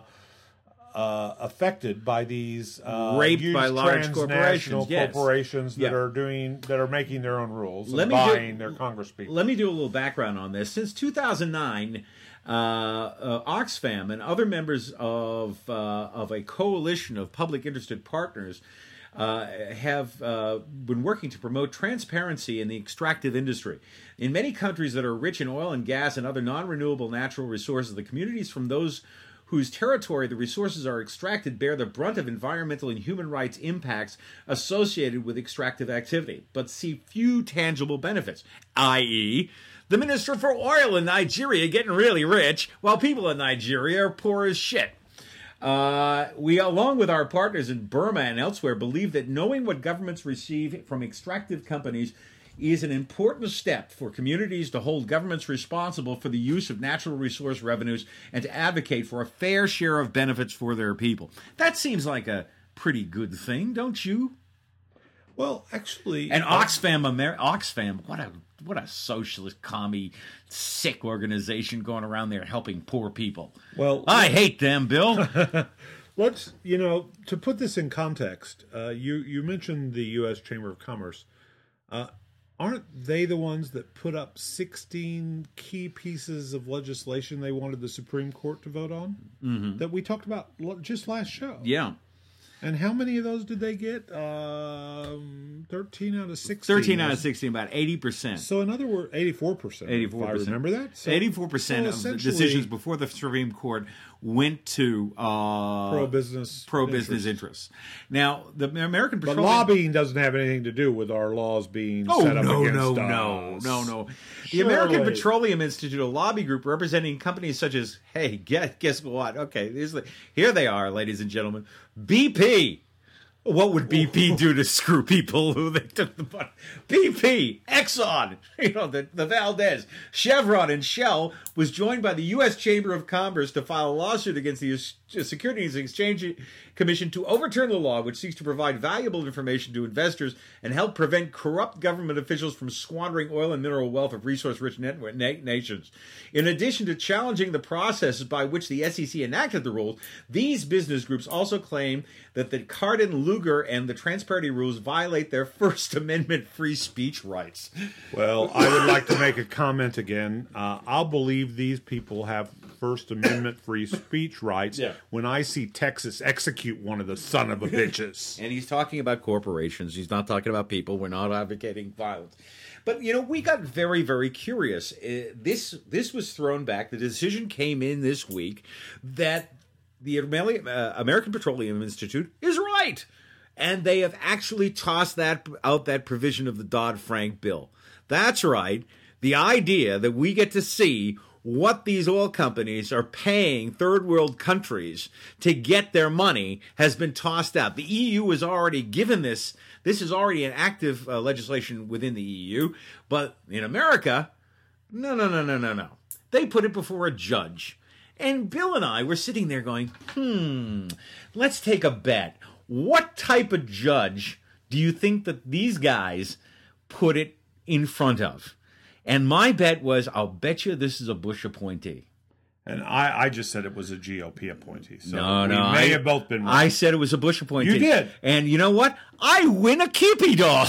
affected by these
raped by large corporations
that are making their own rules and buying their congresspeople.
Let me do a little background on this. Since 2009, Oxfam and other members of a coalition of public interested partners have been working to promote transparency in the extractive industry. In many countries that are rich in oil and gas and other non-renewable natural resources, the communities from those whose territory the resources are extracted bear the brunt of environmental and human rights impacts associated with extractive activity, but see few tangible benefits, i.e., the Minister for Oil in Nigeria getting really rich, while people in Nigeria are poor as shit. We, along with our partners in Burma and elsewhere, believe that knowing what governments receive from extractive companies is an important step for communities to hold governments responsible for the use of natural resource revenues and to advocate for a fair share of benefits for their people. That seems like a pretty good thing, don't you?
Well, actually...
And Oxfam, what a socialist, commie, sick organization going around there helping poor people.
Well,
I hate them, Bill.
Let's, to put this in context, you mentioned the U.S. Chamber of Commerce. Aren't they the ones that put up 16 key pieces of legislation they wanted the Supreme Court to vote on?
Mm-hmm.
That we talked about just last show.
Yeah.
And how many of those did they get? 13 out of 16.
13 out of 16, about 80%.
So in other words, 84%.
84%.
If I remember that.
So, 84% of the decisions before the Supreme Court went to
pro-business
interests. Now, the American Petroleum...
But lobbying doesn't have anything to do with our laws being set up against us.
No. The American Petroleum Institute, a lobby group representing companies such as, hey, guess what? Okay, here they are, ladies and gentlemen. BP. What would BP do to screw people who they took the money? BP, Exxon, the Valdez, Chevron, and Shell was joined by the U.S. Chamber of Commerce to file a lawsuit against the Securities and Exchange Commission to overturn the law which seeks to provide valuable information to investors and help prevent corrupt government officials from squandering oil and mineral wealth of resource-rich nations. In addition to challenging the processes by which the SEC enacted the rules, these business groups also claim that the Cardin-Luger and the Transparency rules violate their First Amendment free speech rights.
Well, I would like to make a comment again. I'll believe these people have First Amendment free speech rights when I see Texas execute one of the son of a bitches.
And he's talking about corporations. He's not talking about people. We're not advocating violence. But, we got very, very curious. This was thrown back. The decision came in this week that the American Petroleum Institute is right. And they have actually tossed out that provision of the Dodd-Frank bill. That's right. The idea that we get to see what these oil companies are paying third world countries to get their money has been tossed out. The EU has already given this. This is already an active legislation within the EU. But in America, no. They put it before a judge. And Bill and I were sitting there going, let's take a bet. What type of judge do you think that these guys put it in front of? And my bet was, I'll bet you this is a Bush appointee.
And I just said it was a GOP appointee. So
no,
we may have both been right.
I said it was a Bush appointee.
You did.
And you know what? I win a Keepy doll.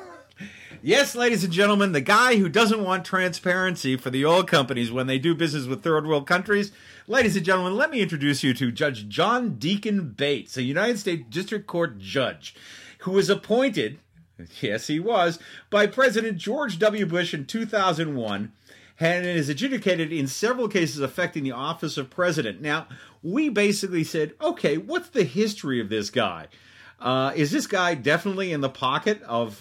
Yes, ladies and gentlemen, the guy who doesn't want transparency for the oil companies when they do business with third world countries. Ladies and gentlemen, let me introduce you to Judge John Deacon Bates, a United States District Court judge who was appointed, yes, he was, by President George W. Bush in 2001 and is adjudicated in several cases affecting the office of president. Now, we basically said, okay, what's the history of this guy? Is this guy definitely in the pocket of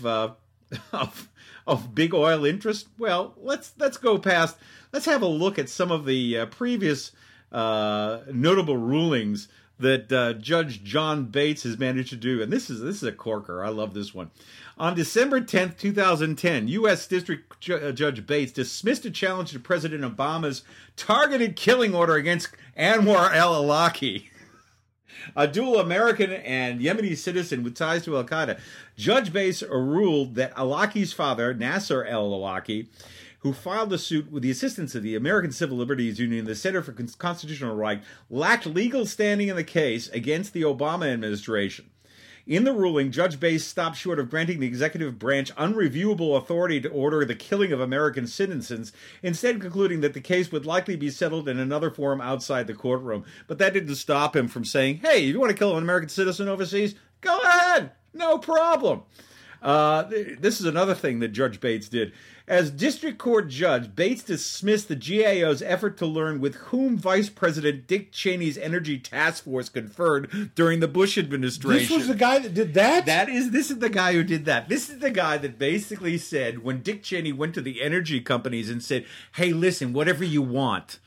big oil interest? Well, let's go past. Let's have a look at some of the previous notable rulings that Judge John Bates has managed to do. And this is a corker. I love this one. On December 10th, 2010, U.S. District Judge Bates dismissed a challenge to President Obama's targeted killing order against Anwar al-Awlaki, a dual American and Yemeni citizen with ties to al-Qaeda. Judge Bates ruled that al-Awlaki's father, Nasser al-Awlaki, who filed the suit with the assistance of the American Civil Liberties Union and the Center for Constitutional Right, lacked legal standing in the case against the Obama administration. In the ruling, Judge Bates stopped short of granting the executive branch unreviewable authority to order the killing of American citizens, instead concluding that the case would likely be settled in another forum outside the courtroom. But that didn't stop him from saying, hey, if you want to kill an American citizen overseas, go ahead, no problem. This is another thing that Judge Bates did. As district court judge, Bates dismissed the GAO's effort to learn with whom Vice President Dick Cheney's Energy Task Force conferred during the Bush administration.
This was the guy that did that?
This is the guy who did that. This is the guy that basically said, when Dick Cheney went to the energy companies and said, hey, listen, whatever you want,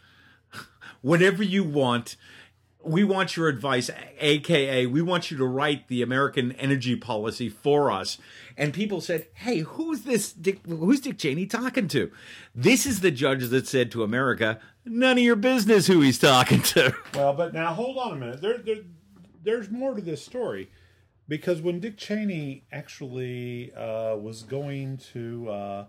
we want your advice, a.k.a. we want you to write the American energy policy for us. And people said, hey, who's Dick Cheney talking to? This is the judge that said to America, none of your business who he's talking to.
Well, but now hold on a minute. There's more to this story. Because when Dick Cheney actually was going to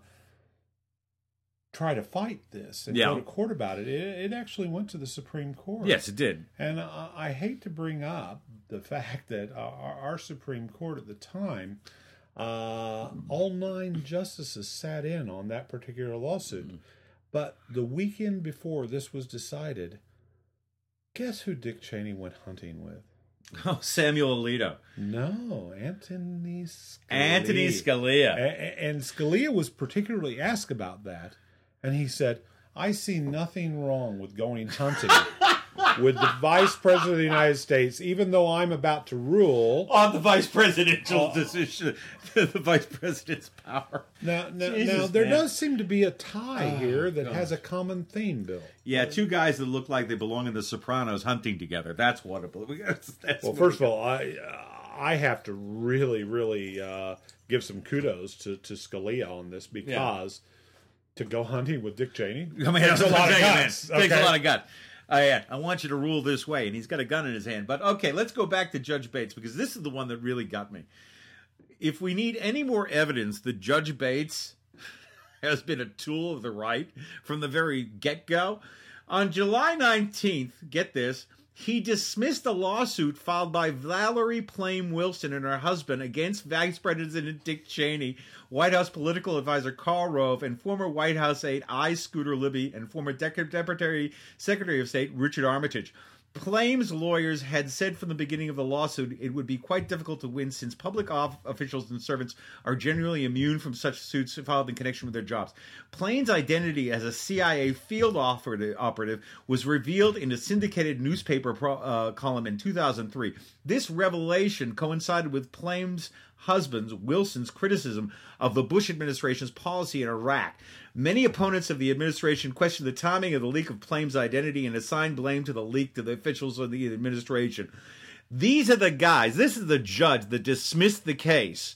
try to fight this and go to court about it, it actually went to the Supreme Court.
Yes, it did.
And I hate to bring up the fact that our Supreme Court at the time, all 9 justices sat in on that particular lawsuit. But the weekend before this was decided, guess who Dick Cheney went hunting with?
Oh, Samuel Alito.
No, Anthony Scalia.
Anthony Scalia.
And Scalia was particularly asked about that. And he said, I see nothing wrong with going hunting with the Vice President of the United States, even though I'm about to rule
on the Vice Presidential decision, the Vice President's power.
Now there does seem to be a tie here that has a common theme, Bill.
Yeah, 2 guys that look like they belong in The Sopranos hunting together. That's what it believes.
Well, first of all, I have to really give some kudos to Scalia on this because to go hunting with Dick Cheney,
I mean, that's a lot of guts. Takes a lot of guts. I want you to rule this way, and he's got a gun in his hand. But okay, let's go back to Judge Bates, because this is the one that really got me. If we need any more evidence that Judge Bates has been a tool of the right from the very get-go, on July 19th, get this, he dismissed a lawsuit filed by Valerie Plame Wilson and her husband against Vice President Dick Cheney, White House political advisor Karl Rove, and former White House aide I. Scooter Libby, and former Deputy Secretary of State Richard Armitage. Plame's lawyers had said from the beginning of the lawsuit it would be quite difficult to win since public officials and servants are generally immune from such suits filed in connection with their jobs. Plame's identity as a CIA field operative was revealed in a syndicated newspaper column in 2003. This revelation coincided with Plame's husband Wilson's criticism of the Bush administration's policy in Iraq. Many opponents of the administration questioned the timing of the leak of Plame's identity and assigned blame to the leak to the officials of the administration. These are the guys, this is the judge that dismissed the case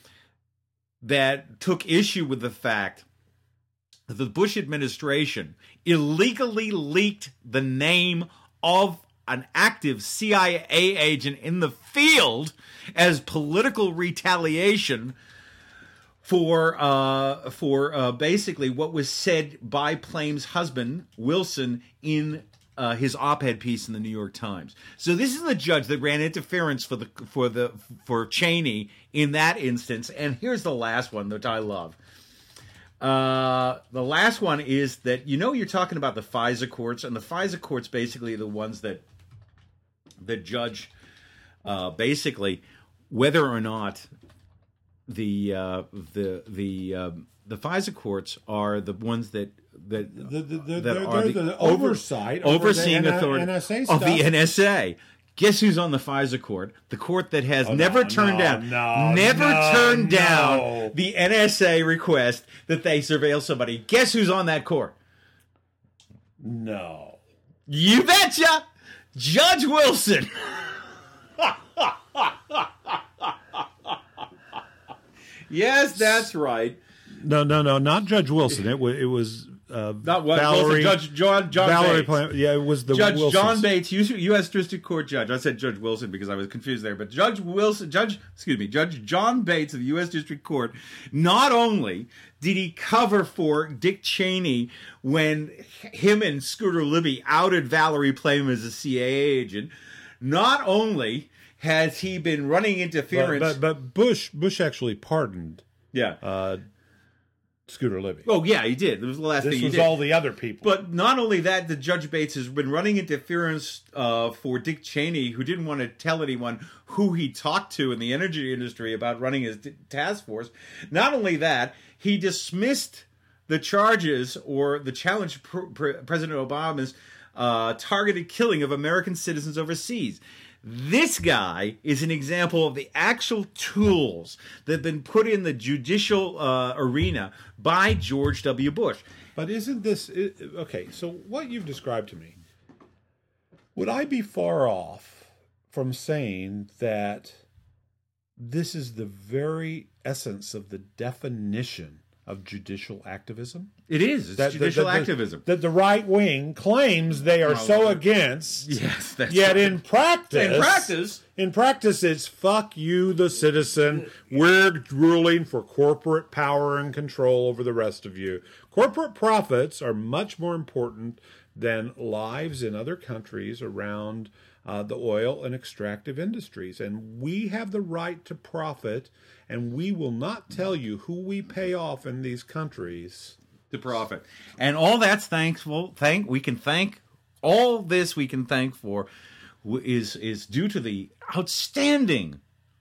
that took issue with the fact that the Bush administration illegally leaked the name of an active CIA agent in the field as political retaliation for basically what was said by Plame's husband Wilson in his op-ed piece in the New York Times. So this is the judge that ran interference for Cheney in that instance. And here's the last one that I love. The last one is that, you're talking about the FISA courts, and the FISA courts basically are the ones that judge basically whether or not the FISA courts are the ones that are the overseeing authority
NSA
of the NSA. Guess who's on the FISA court? The court that has never turned down the NSA request that they surveil somebody. Guess who's on that court?
No.
You betcha! Judge Wilson. Yes, that's right.
No, not Judge Wilson. It was
not what,
Valerie.
Judge John
Valerie
Bates.
Yeah, it was the
Judge
Wilsons.
John Bates, U.S. District Court judge. I said Judge Wilson because I was confused there, but Judge John Bates of the U.S. District Court. Not only did he cover for Dick Cheney when him and Scooter Libby outed Valerie Plame as a CIA agent, not only has he been running interference,
but Bush actually pardoned.
Yeah.
Scooter Libby.
Oh, yeah, he did. It was the last
This
thing he
was
did.
all the other people.
But not only that, the Judge Bates has been running interference for Dick Cheney, who didn't want to tell anyone who he talked to in the energy industry about running his task force. Not only that, he dismissed the charges or the challenge President Obama's targeted killing of American citizens overseas. This guy is an example of the actual tools that have been put in the judicial arena by George W. Bush.
But isn't this... Okay, so what you've described to me, would I be far off from saying that this is the very essence of the definition of judicial activism?
It is. It's judicial activism.
That the right wing claims they are so against.
Yes, that's
yet
right.
in practice, it's fuck you, the citizen. We're ruling for corporate power and control over the rest of you. Corporate profits are much more important than lives in other countries around the oil and extractive industries. And we have the right to profit, and we will not tell you who we pay off in these countries
to profit. And all that's thankful. We can thank all this. We can thank for is due to the outstanding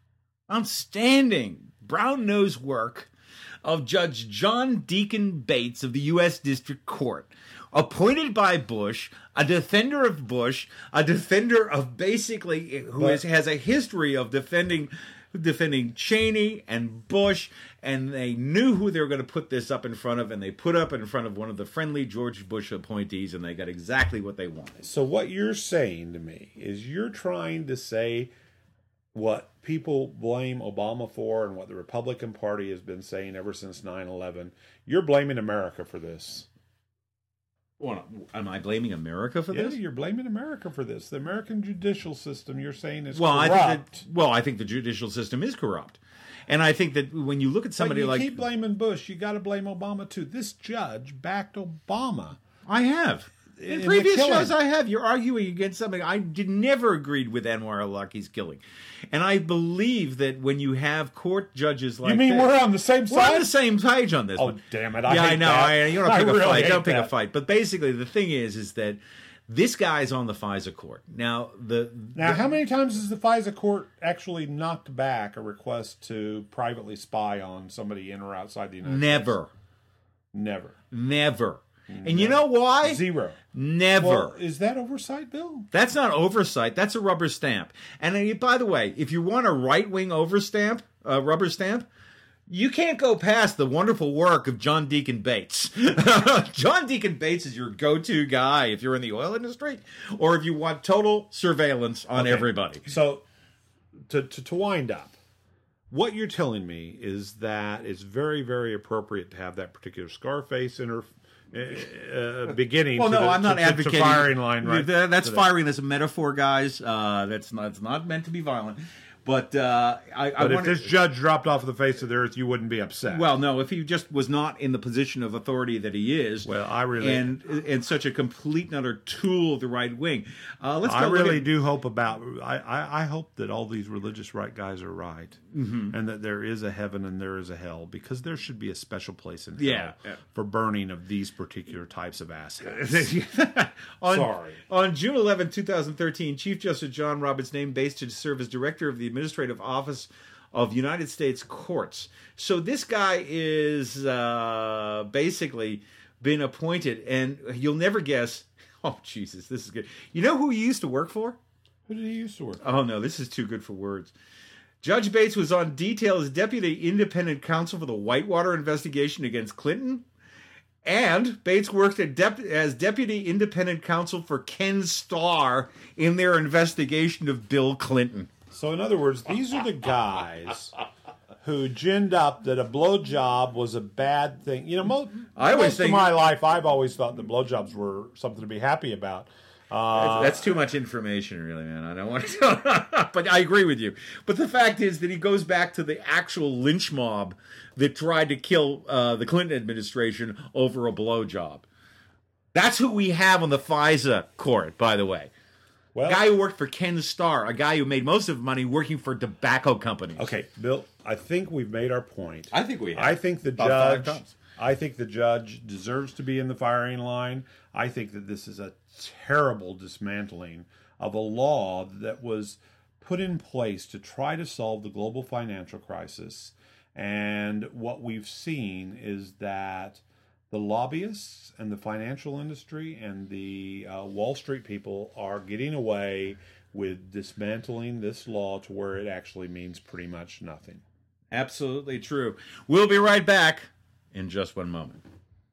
brown-nosed work of Judge John Deacon Bates of the U.S. District Court, appointed by Bush, a defender of Bush, a defender of basically who has a history of defending Cheney and Bush, and they knew who they were going to put this up in front of, and they put up in front of one of the friendly George Bush appointees, and they got exactly what they wanted.
So what you're saying to me is you're trying to say what people blame Obama for and what the Republican Party has been saying ever since 9/11. You're blaming America for this.
Well, am I blaming America for this?
Yeah, you're blaming America for this. The American judicial system, you're saying, is
corrupt. I think the judicial system is corrupt. And I think that when you look at somebody like...
you keep blaming Bush, you got to blame Obama, too. This judge backed Obama.
I have. In previous shows, I have. You're arguing against something. I never agreed with Anwar al-Awlaki's killing. And I believe that when you have court judges like
You mean we're on the same side?
We're on the same page on this.
Oh, damn it.
I know. You don't pick a fight. Don't pick
that.
a fight. But basically, the thing is that this guy's on the FISA court. Now,
how many times has the FISA court actually knocked back a request to privately spy on somebody in or outside the United States?
Never. And you know why?
Zero.
Never.
Well, is that oversight, Bill?
That's not oversight. That's a rubber stamp. And by the way, if you want a right-wing rubber stamp, you can't go past the wonderful work of John Deacon Bates. John Deacon Bates is your go-to guy if you're in the oil industry or if you want total surveillance on everybody.
So, to wind up, what you're telling me is that it's very, very appropriate to have that particular Scarface beginning.
Well, no, I'm not advocating
firing line. Right,
that's firing as a metaphor, guys. It's not meant to be violent. But
if this judge dropped off the face of the earth, you wouldn't be upset.
Well, no, if he just was not in the position of authority that he is.
Well, and
such a complete and utter tool of the right wing.
I really do hope I hope that all these religious right guys are right, and that there is a heaven and there is a hell, because there should be a special place in hell for burning of these particular types of assets.
Sorry. On June 11, 2013, Chief Justice John Roberts named Bates to serve as director of the Administrative Office of United States Courts. So this guy is basically been appointed, and you'll never guess. Oh, Jesus, this is good. You know who he used to work for?
Who did he used to work for?
Oh, no, this is too good for words. Judge Bates was on detail as Deputy Independent Counsel for the Whitewater investigation against Clinton. And Bates worked as Deputy Independent Counsel for Ken Starr in their investigation of Bill Clinton.
So, in other words, these are the guys who ginned up that a blowjob was a bad thing. You know, most of my life, I've always thought that blowjobs were something to be happy about.
That's too much information, really, man. I don't want to. But I agree with you. But the fact is that he goes back to the actual lynch mob that tried to kill the Clinton administration over a blowjob. That's who we have on the FISA court, by the way. Well, a guy who worked for Ken Starr, a guy who made most of his money working for tobacco companies.
Okay, Bill, I think we've made our point.
I think we have.
I think the I think the judge deserves to be in the firing line. I think that this is a terrible dismantling of a law that was put in place to try to solve the global financial crisis. And what we've seen is that the lobbyists and the financial industry and the Wall Street people are getting away with dismantling this law to where it actually means pretty much nothing.
Absolutely true. We'll be right back in just one moment.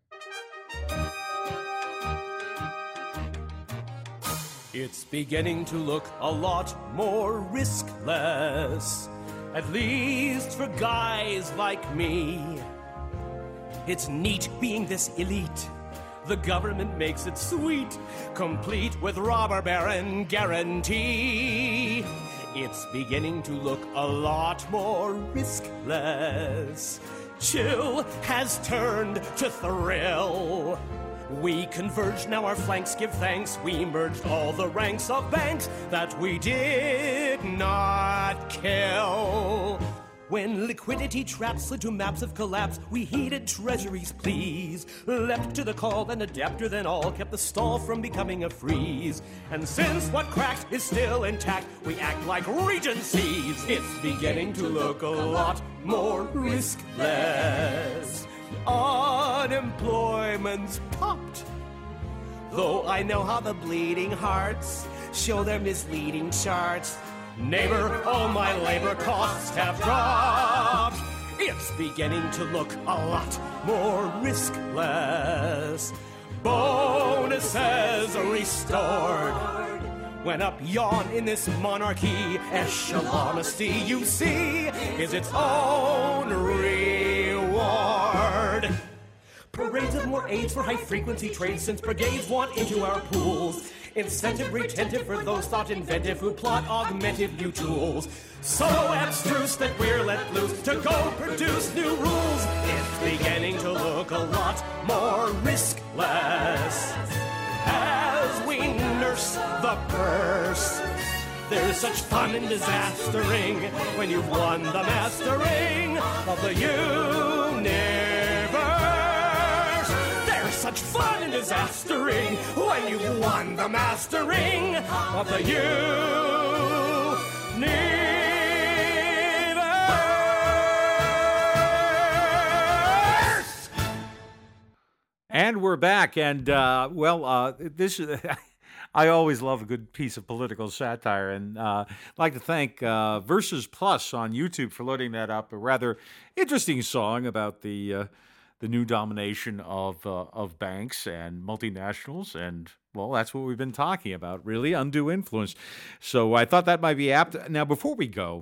It's beginning to look a lot more riskless, at least for guys like me. It's neat being this elite. The government makes it sweet, complete with robber baron guarantee. It's beginning to look a lot more riskless. Chill has turned to thrill. We converge, now our flanks give thanks. We merged all the ranks of banks that we did not kill. When liquidity traps led to maps of collapse, we heeded treasury's pleas, leapt to the call, then adapter than all, kept the stall from becoming a freeze. And since what cracked is still intact, we act like regencies. It's beginning to look a lot more riskless. Unemployment's popped, though I know how the bleeding hearts show their misleading charts. Neighbor, all my labor costs have dropped. It's beginning to look a lot more riskless. Bonuses restored. When up yawn in this monarchy, echelon-honesty, you see, is its own reward. Parades of more aids for high-frequency trades, since brigades want into our pools. Incentive retentive for those thought inventive who plot augmentive new tools. So abstruse that we're let loose to go produce new rules. It's beginning to look a lot more riskless as we nurse the purse. There's such fun in disastering when you've won the mastering of the universe. There's such fun in disastering when you've won the mastering of the universe.
And we're back, and this is I always love a good piece of political satire, and I'd like to thank Versus Plus on YouTube for loading that up. A rather interesting song about the new domination of banks and multinationals, and well, that's what we've been talking about, really, undue influence. So I thought that might be apt. Now, before we go,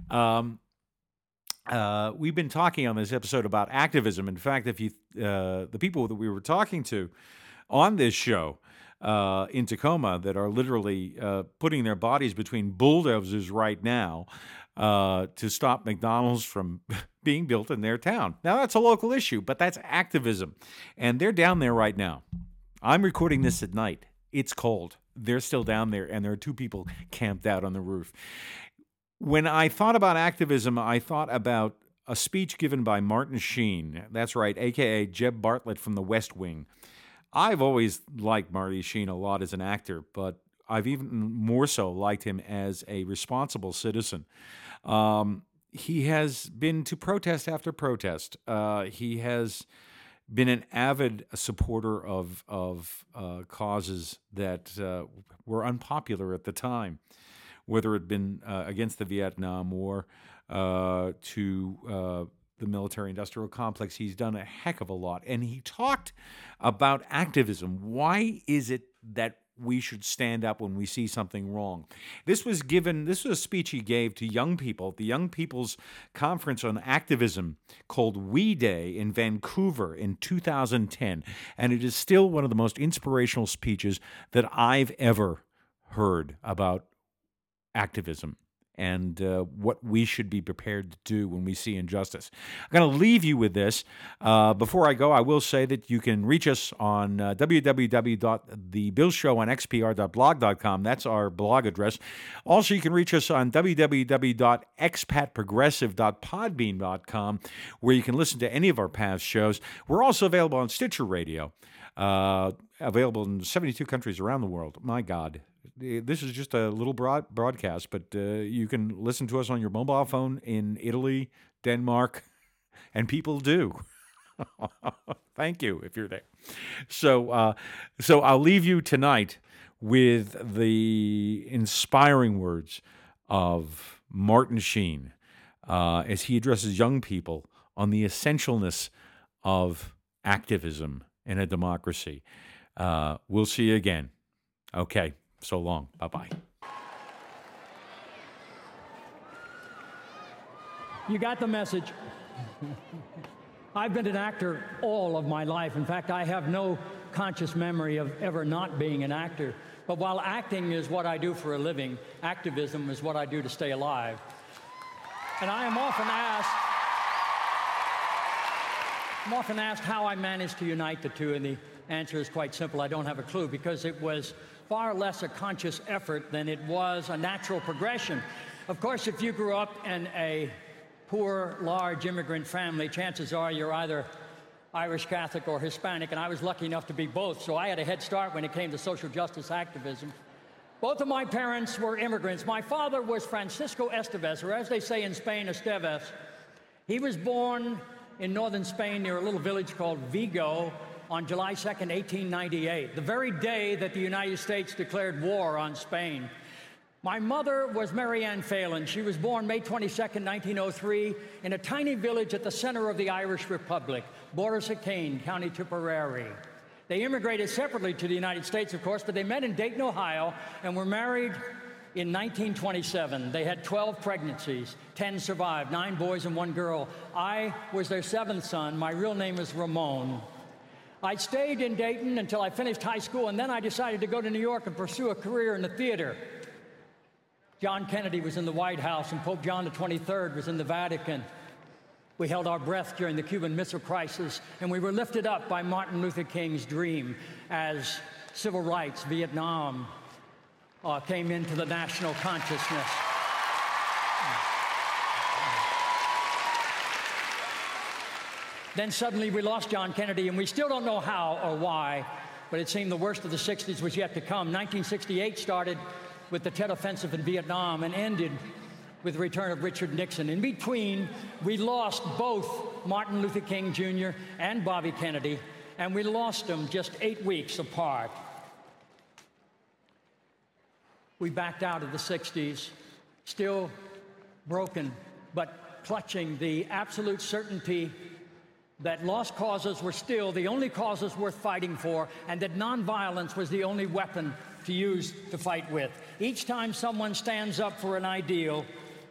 we've been talking on this episode about activism. In fact, if you the people that we were talking to on this show in Tacoma that are literally putting their bodies between bulldozers right now to stop McDonald's from being built in their town. Now, that's a local issue, but that's activism. And they're down there right now. I'm recording this at night. It's cold. They're still down there, and there are two people camped out on the roof. When I thought about activism, I thought about a speech given by Martin Sheen. That's right, a.k.a. Jeb Bartlett from The West Wing. I've always liked Marty Sheen a lot as an actor, but I've even more so liked him as a responsible citizen. He has been to protest after protest. He has been an avid supporter of causes that were unpopular at the time, whether it had been against the Vietnam War to the military-industrial complex. He's done a heck of a lot. And he talked about activism. Why is it that we should stand up when we see something wrong? This was a speech he gave to young people at the Young People's Conference on Activism called We Day in Vancouver in 2010. And it is still one of the most inspirational speeches that I've ever heard about activism. and what we should be prepared to do when we see injustice. I'm going to leave you with this. Before I go, I will say that you can reach us on www.thebillshow.xpr.blog.com. That's our blog address. Also, you can reach us on www.expatprogressive.podbean.com, where you can listen to any of our past shows. We're also available on Stitcher Radio, available in 72 countries around the world. My God. This is just a little broadcast, but you can listen to us on your mobile phone in Italy, Denmark, and people do. Thank you if you're there. So I'll leave you tonight with the inspiring words of Martin Sheen as he addresses young people on the essentialness of activism in a democracy. We'll see you again. Okay. So long. Bye-bye.
You got the message. I've been an actor all of my life. In fact, I have no conscious memory of ever not being an actor. But while acting is what I do for a living, activism is what I do to stay alive. And I am often asked how I managed to unite the two, and the answer is quite simple. I don't have a clue, because it was far less a conscious effort than it was a natural progression. Of course, if you grew up in a poor, large immigrant family, chances are you're either Irish Catholic or Hispanic, and I was lucky enough to be both, so I had a head start when it came to social justice activism. Both of my parents were immigrants. My father was Francisco Estevez, or as they say in Spain, Estevez. He was born in northern Spain near a little village called Vigo, on July 2nd, 1898, the very day that the United States declared war on Spain. My mother was Mary Ann Phelan. She was born May 22nd, 1903, in a tiny village at the center of the Irish Republic, Borrisokane, County Tipperary. They immigrated separately to the United States, of course, but they met in Dayton, Ohio, and were married in 1927. They had 12 pregnancies. 10 survived, 9 boys and 1 girl. I was their 7th son. My real name is Ramon. I stayed in Dayton until I finished high school, and then I decided to go to New York and pursue a career in the theater. John Kennedy was in the White House, and Pope John XXIII was in the Vatican. We held our breath during the Cuban Missile Crisis, and we were lifted up by Martin Luther King's dream as civil rights, Vietnam, came into the national consciousness. Then suddenly we lost John Kennedy, and we still don't know how or why, but it seemed the worst of the 60s was yet to come. 1968 started with the Tet Offensive in Vietnam and ended with the return of Richard Nixon. In between, we lost both Martin Luther King Jr. and Bobby Kennedy, and we lost them just 8 weeks apart. We backed out of the 60s, still broken, but clutching the absolute certainty that lost causes were still the only causes worth fighting for, and that nonviolence was the only weapon to use to fight with. Each time someone stands up for an ideal,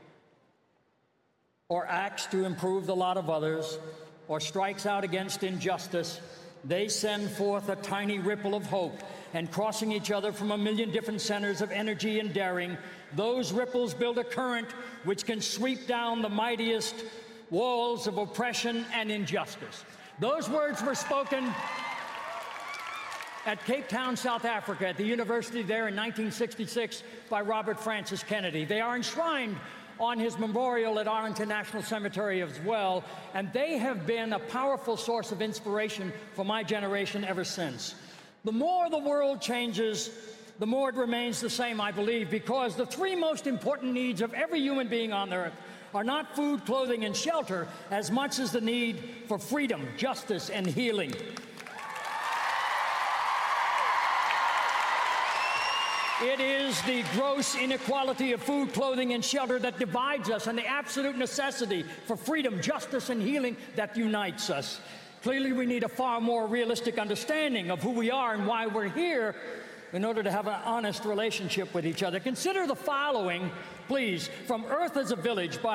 or acts to improve the lot of others, or strikes out against injustice, they send forth a tiny ripple of hope, and crossing each other from a million different centers of energy and daring, those ripples build a current which can sweep down the mightiest walls of oppression and injustice. Those words were spoken at Cape Town, South Africa, at the university there in 1966 by Robert Francis Kennedy. They are enshrined on his memorial at Arlington National Cemetery as well, and they have been a powerful source of inspiration for my generation ever since. The more the world changes, the more it remains the same, I believe, because the 3 most important needs of every human being on earth are not food, clothing, and shelter as much as the need for freedom, justice, and healing. It is the gross inequality of food, clothing, and shelter that divides us, and the absolute necessity for freedom, justice, and healing that unites us. Clearly, we need a far more realistic understanding of who we are and why we're here in order to have an honest relationship with each other. Consider the following, please, from Earth as a Village by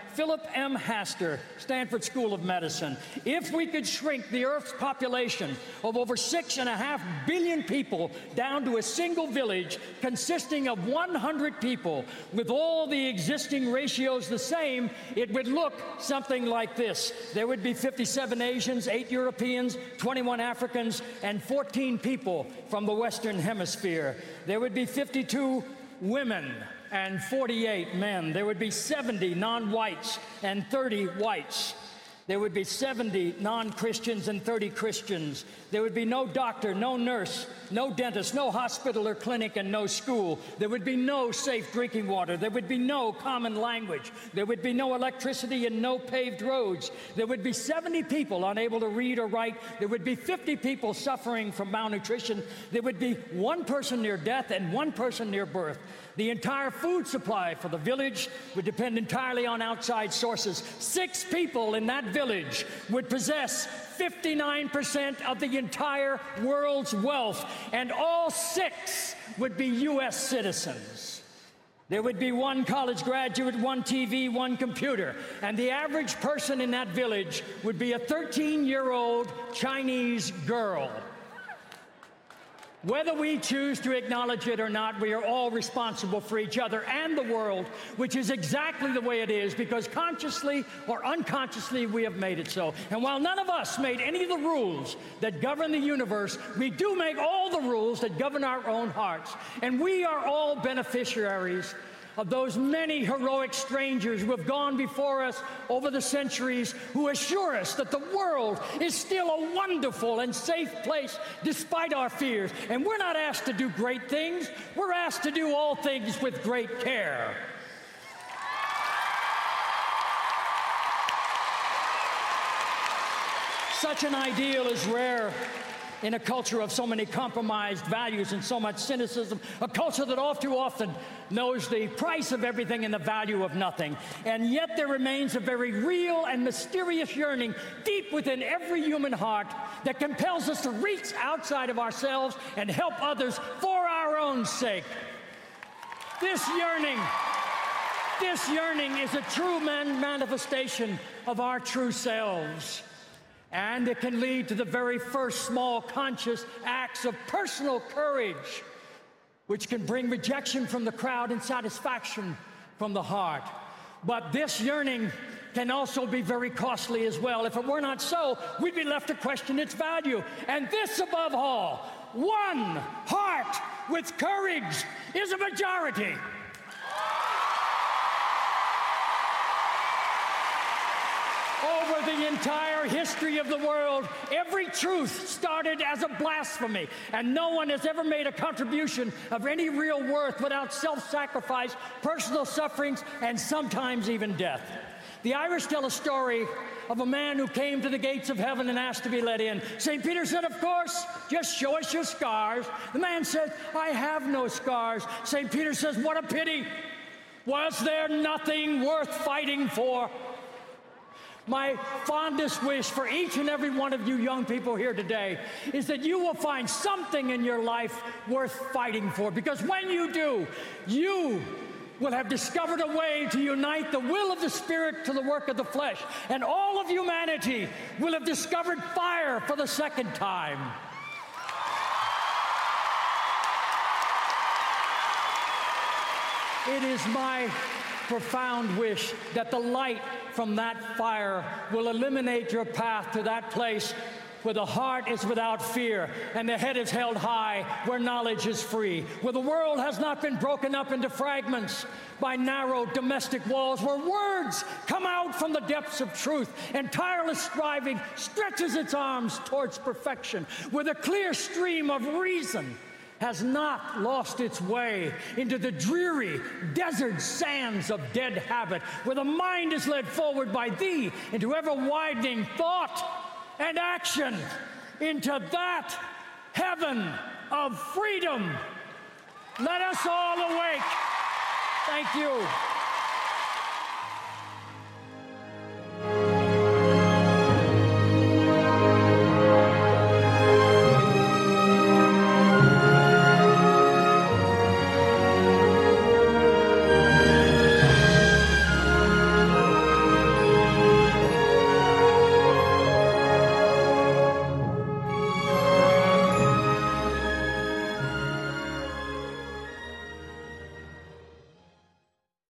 Philip M. Haster, Stanford School of Medicine. If we could shrink the Earth's population of over 6.5 billion people down to a single village consisting of 100 people, with all the existing ratios the same, it would look something like this. There would be 57 Asians, 8 Europeans, 21 Africans, and 14 people from the Western Hemisphere. There would be 52 women and 48 men. There would be 70 non-whites and 30 whites. There would be 70 non-Christians and 30 Christians. There would be no doctor, no nurse, no dentist, no hospital or clinic, and no school. There would be no safe drinking water. There would be no common language. There would be no electricity and no paved roads. There would be 70 people unable to read or write. There would be 50 people suffering from malnutrition. There would be 1 person near death and 1 person near birth. The entire food supply for the village would depend entirely on outside sources. 6 people in that village would possess 59% of the entire world's wealth, and all 6 would be U.S. citizens. There would be 1 college graduate, 1 TV, 1 computer, and the average person in that village would be a 13-year-old Chinese girl. Whether we choose to acknowledge it or not, we are all responsible for each other and the world, which is exactly the way it is, because consciously or unconsciously we have made it so. And while none of us made any of the rules that govern the universe, we do make all the rules that govern our own hearts. And we are all beneficiaries of those many heroic strangers who have gone before us over the centuries, who assure us that the world is still a wonderful and safe place despite our fears. And we're not asked to do great things. We're asked to do all things with great care. Such an ideal is rare in a culture of so many compromised values and so much cynicism, a culture that all too often knows the price of everything and the value of nothing. And yet there remains a very real and mysterious yearning deep within every human heart that compels us to reach outside of ourselves and help others for our own sake. This yearning is a true manifestation of our true selves. And it can lead to the very first small conscious acts of personal courage, which can bring rejection from the crowd and satisfaction from the heart. But this yearning can also be very costly as well. If it were not so, we'd be left to question its value. And this above all, 1 heart with courage is a majority. Over the entire history of the world, every truth started as a blasphemy, and no one has ever made a contribution of any real worth without self-sacrifice, personal sufferings, and sometimes even death. The Irish tell a story of a man who came to the gates of heaven and asked to be let in. St. Peter said, "Of course, just show us your scars." The man said, "I have no scars." St. Peter says, "What a pity. Was there nothing worth fighting for?" My fondest wish for each and every one of you young people here today is that you will find something in your life worth fighting for, because when you do, you will have discovered a way to unite the will of the Spirit to the work of the flesh, and all of humanity will have discovered fire for the second time. It is my profound wish that the light from that fire will illuminate your path to that place where the heart is without fear and the head is held high, where knowledge is free, where the world has not been broken up into fragments by narrow domestic walls, where words come out from the depths of truth and tireless striving stretches its arms towards perfection, where the clear stream of reason has not lost its way into the dreary desert sands of dead habit, where the mind is led forward by thee into ever-widening thought and action, into that heaven of freedom. Let us all awake. Thank you.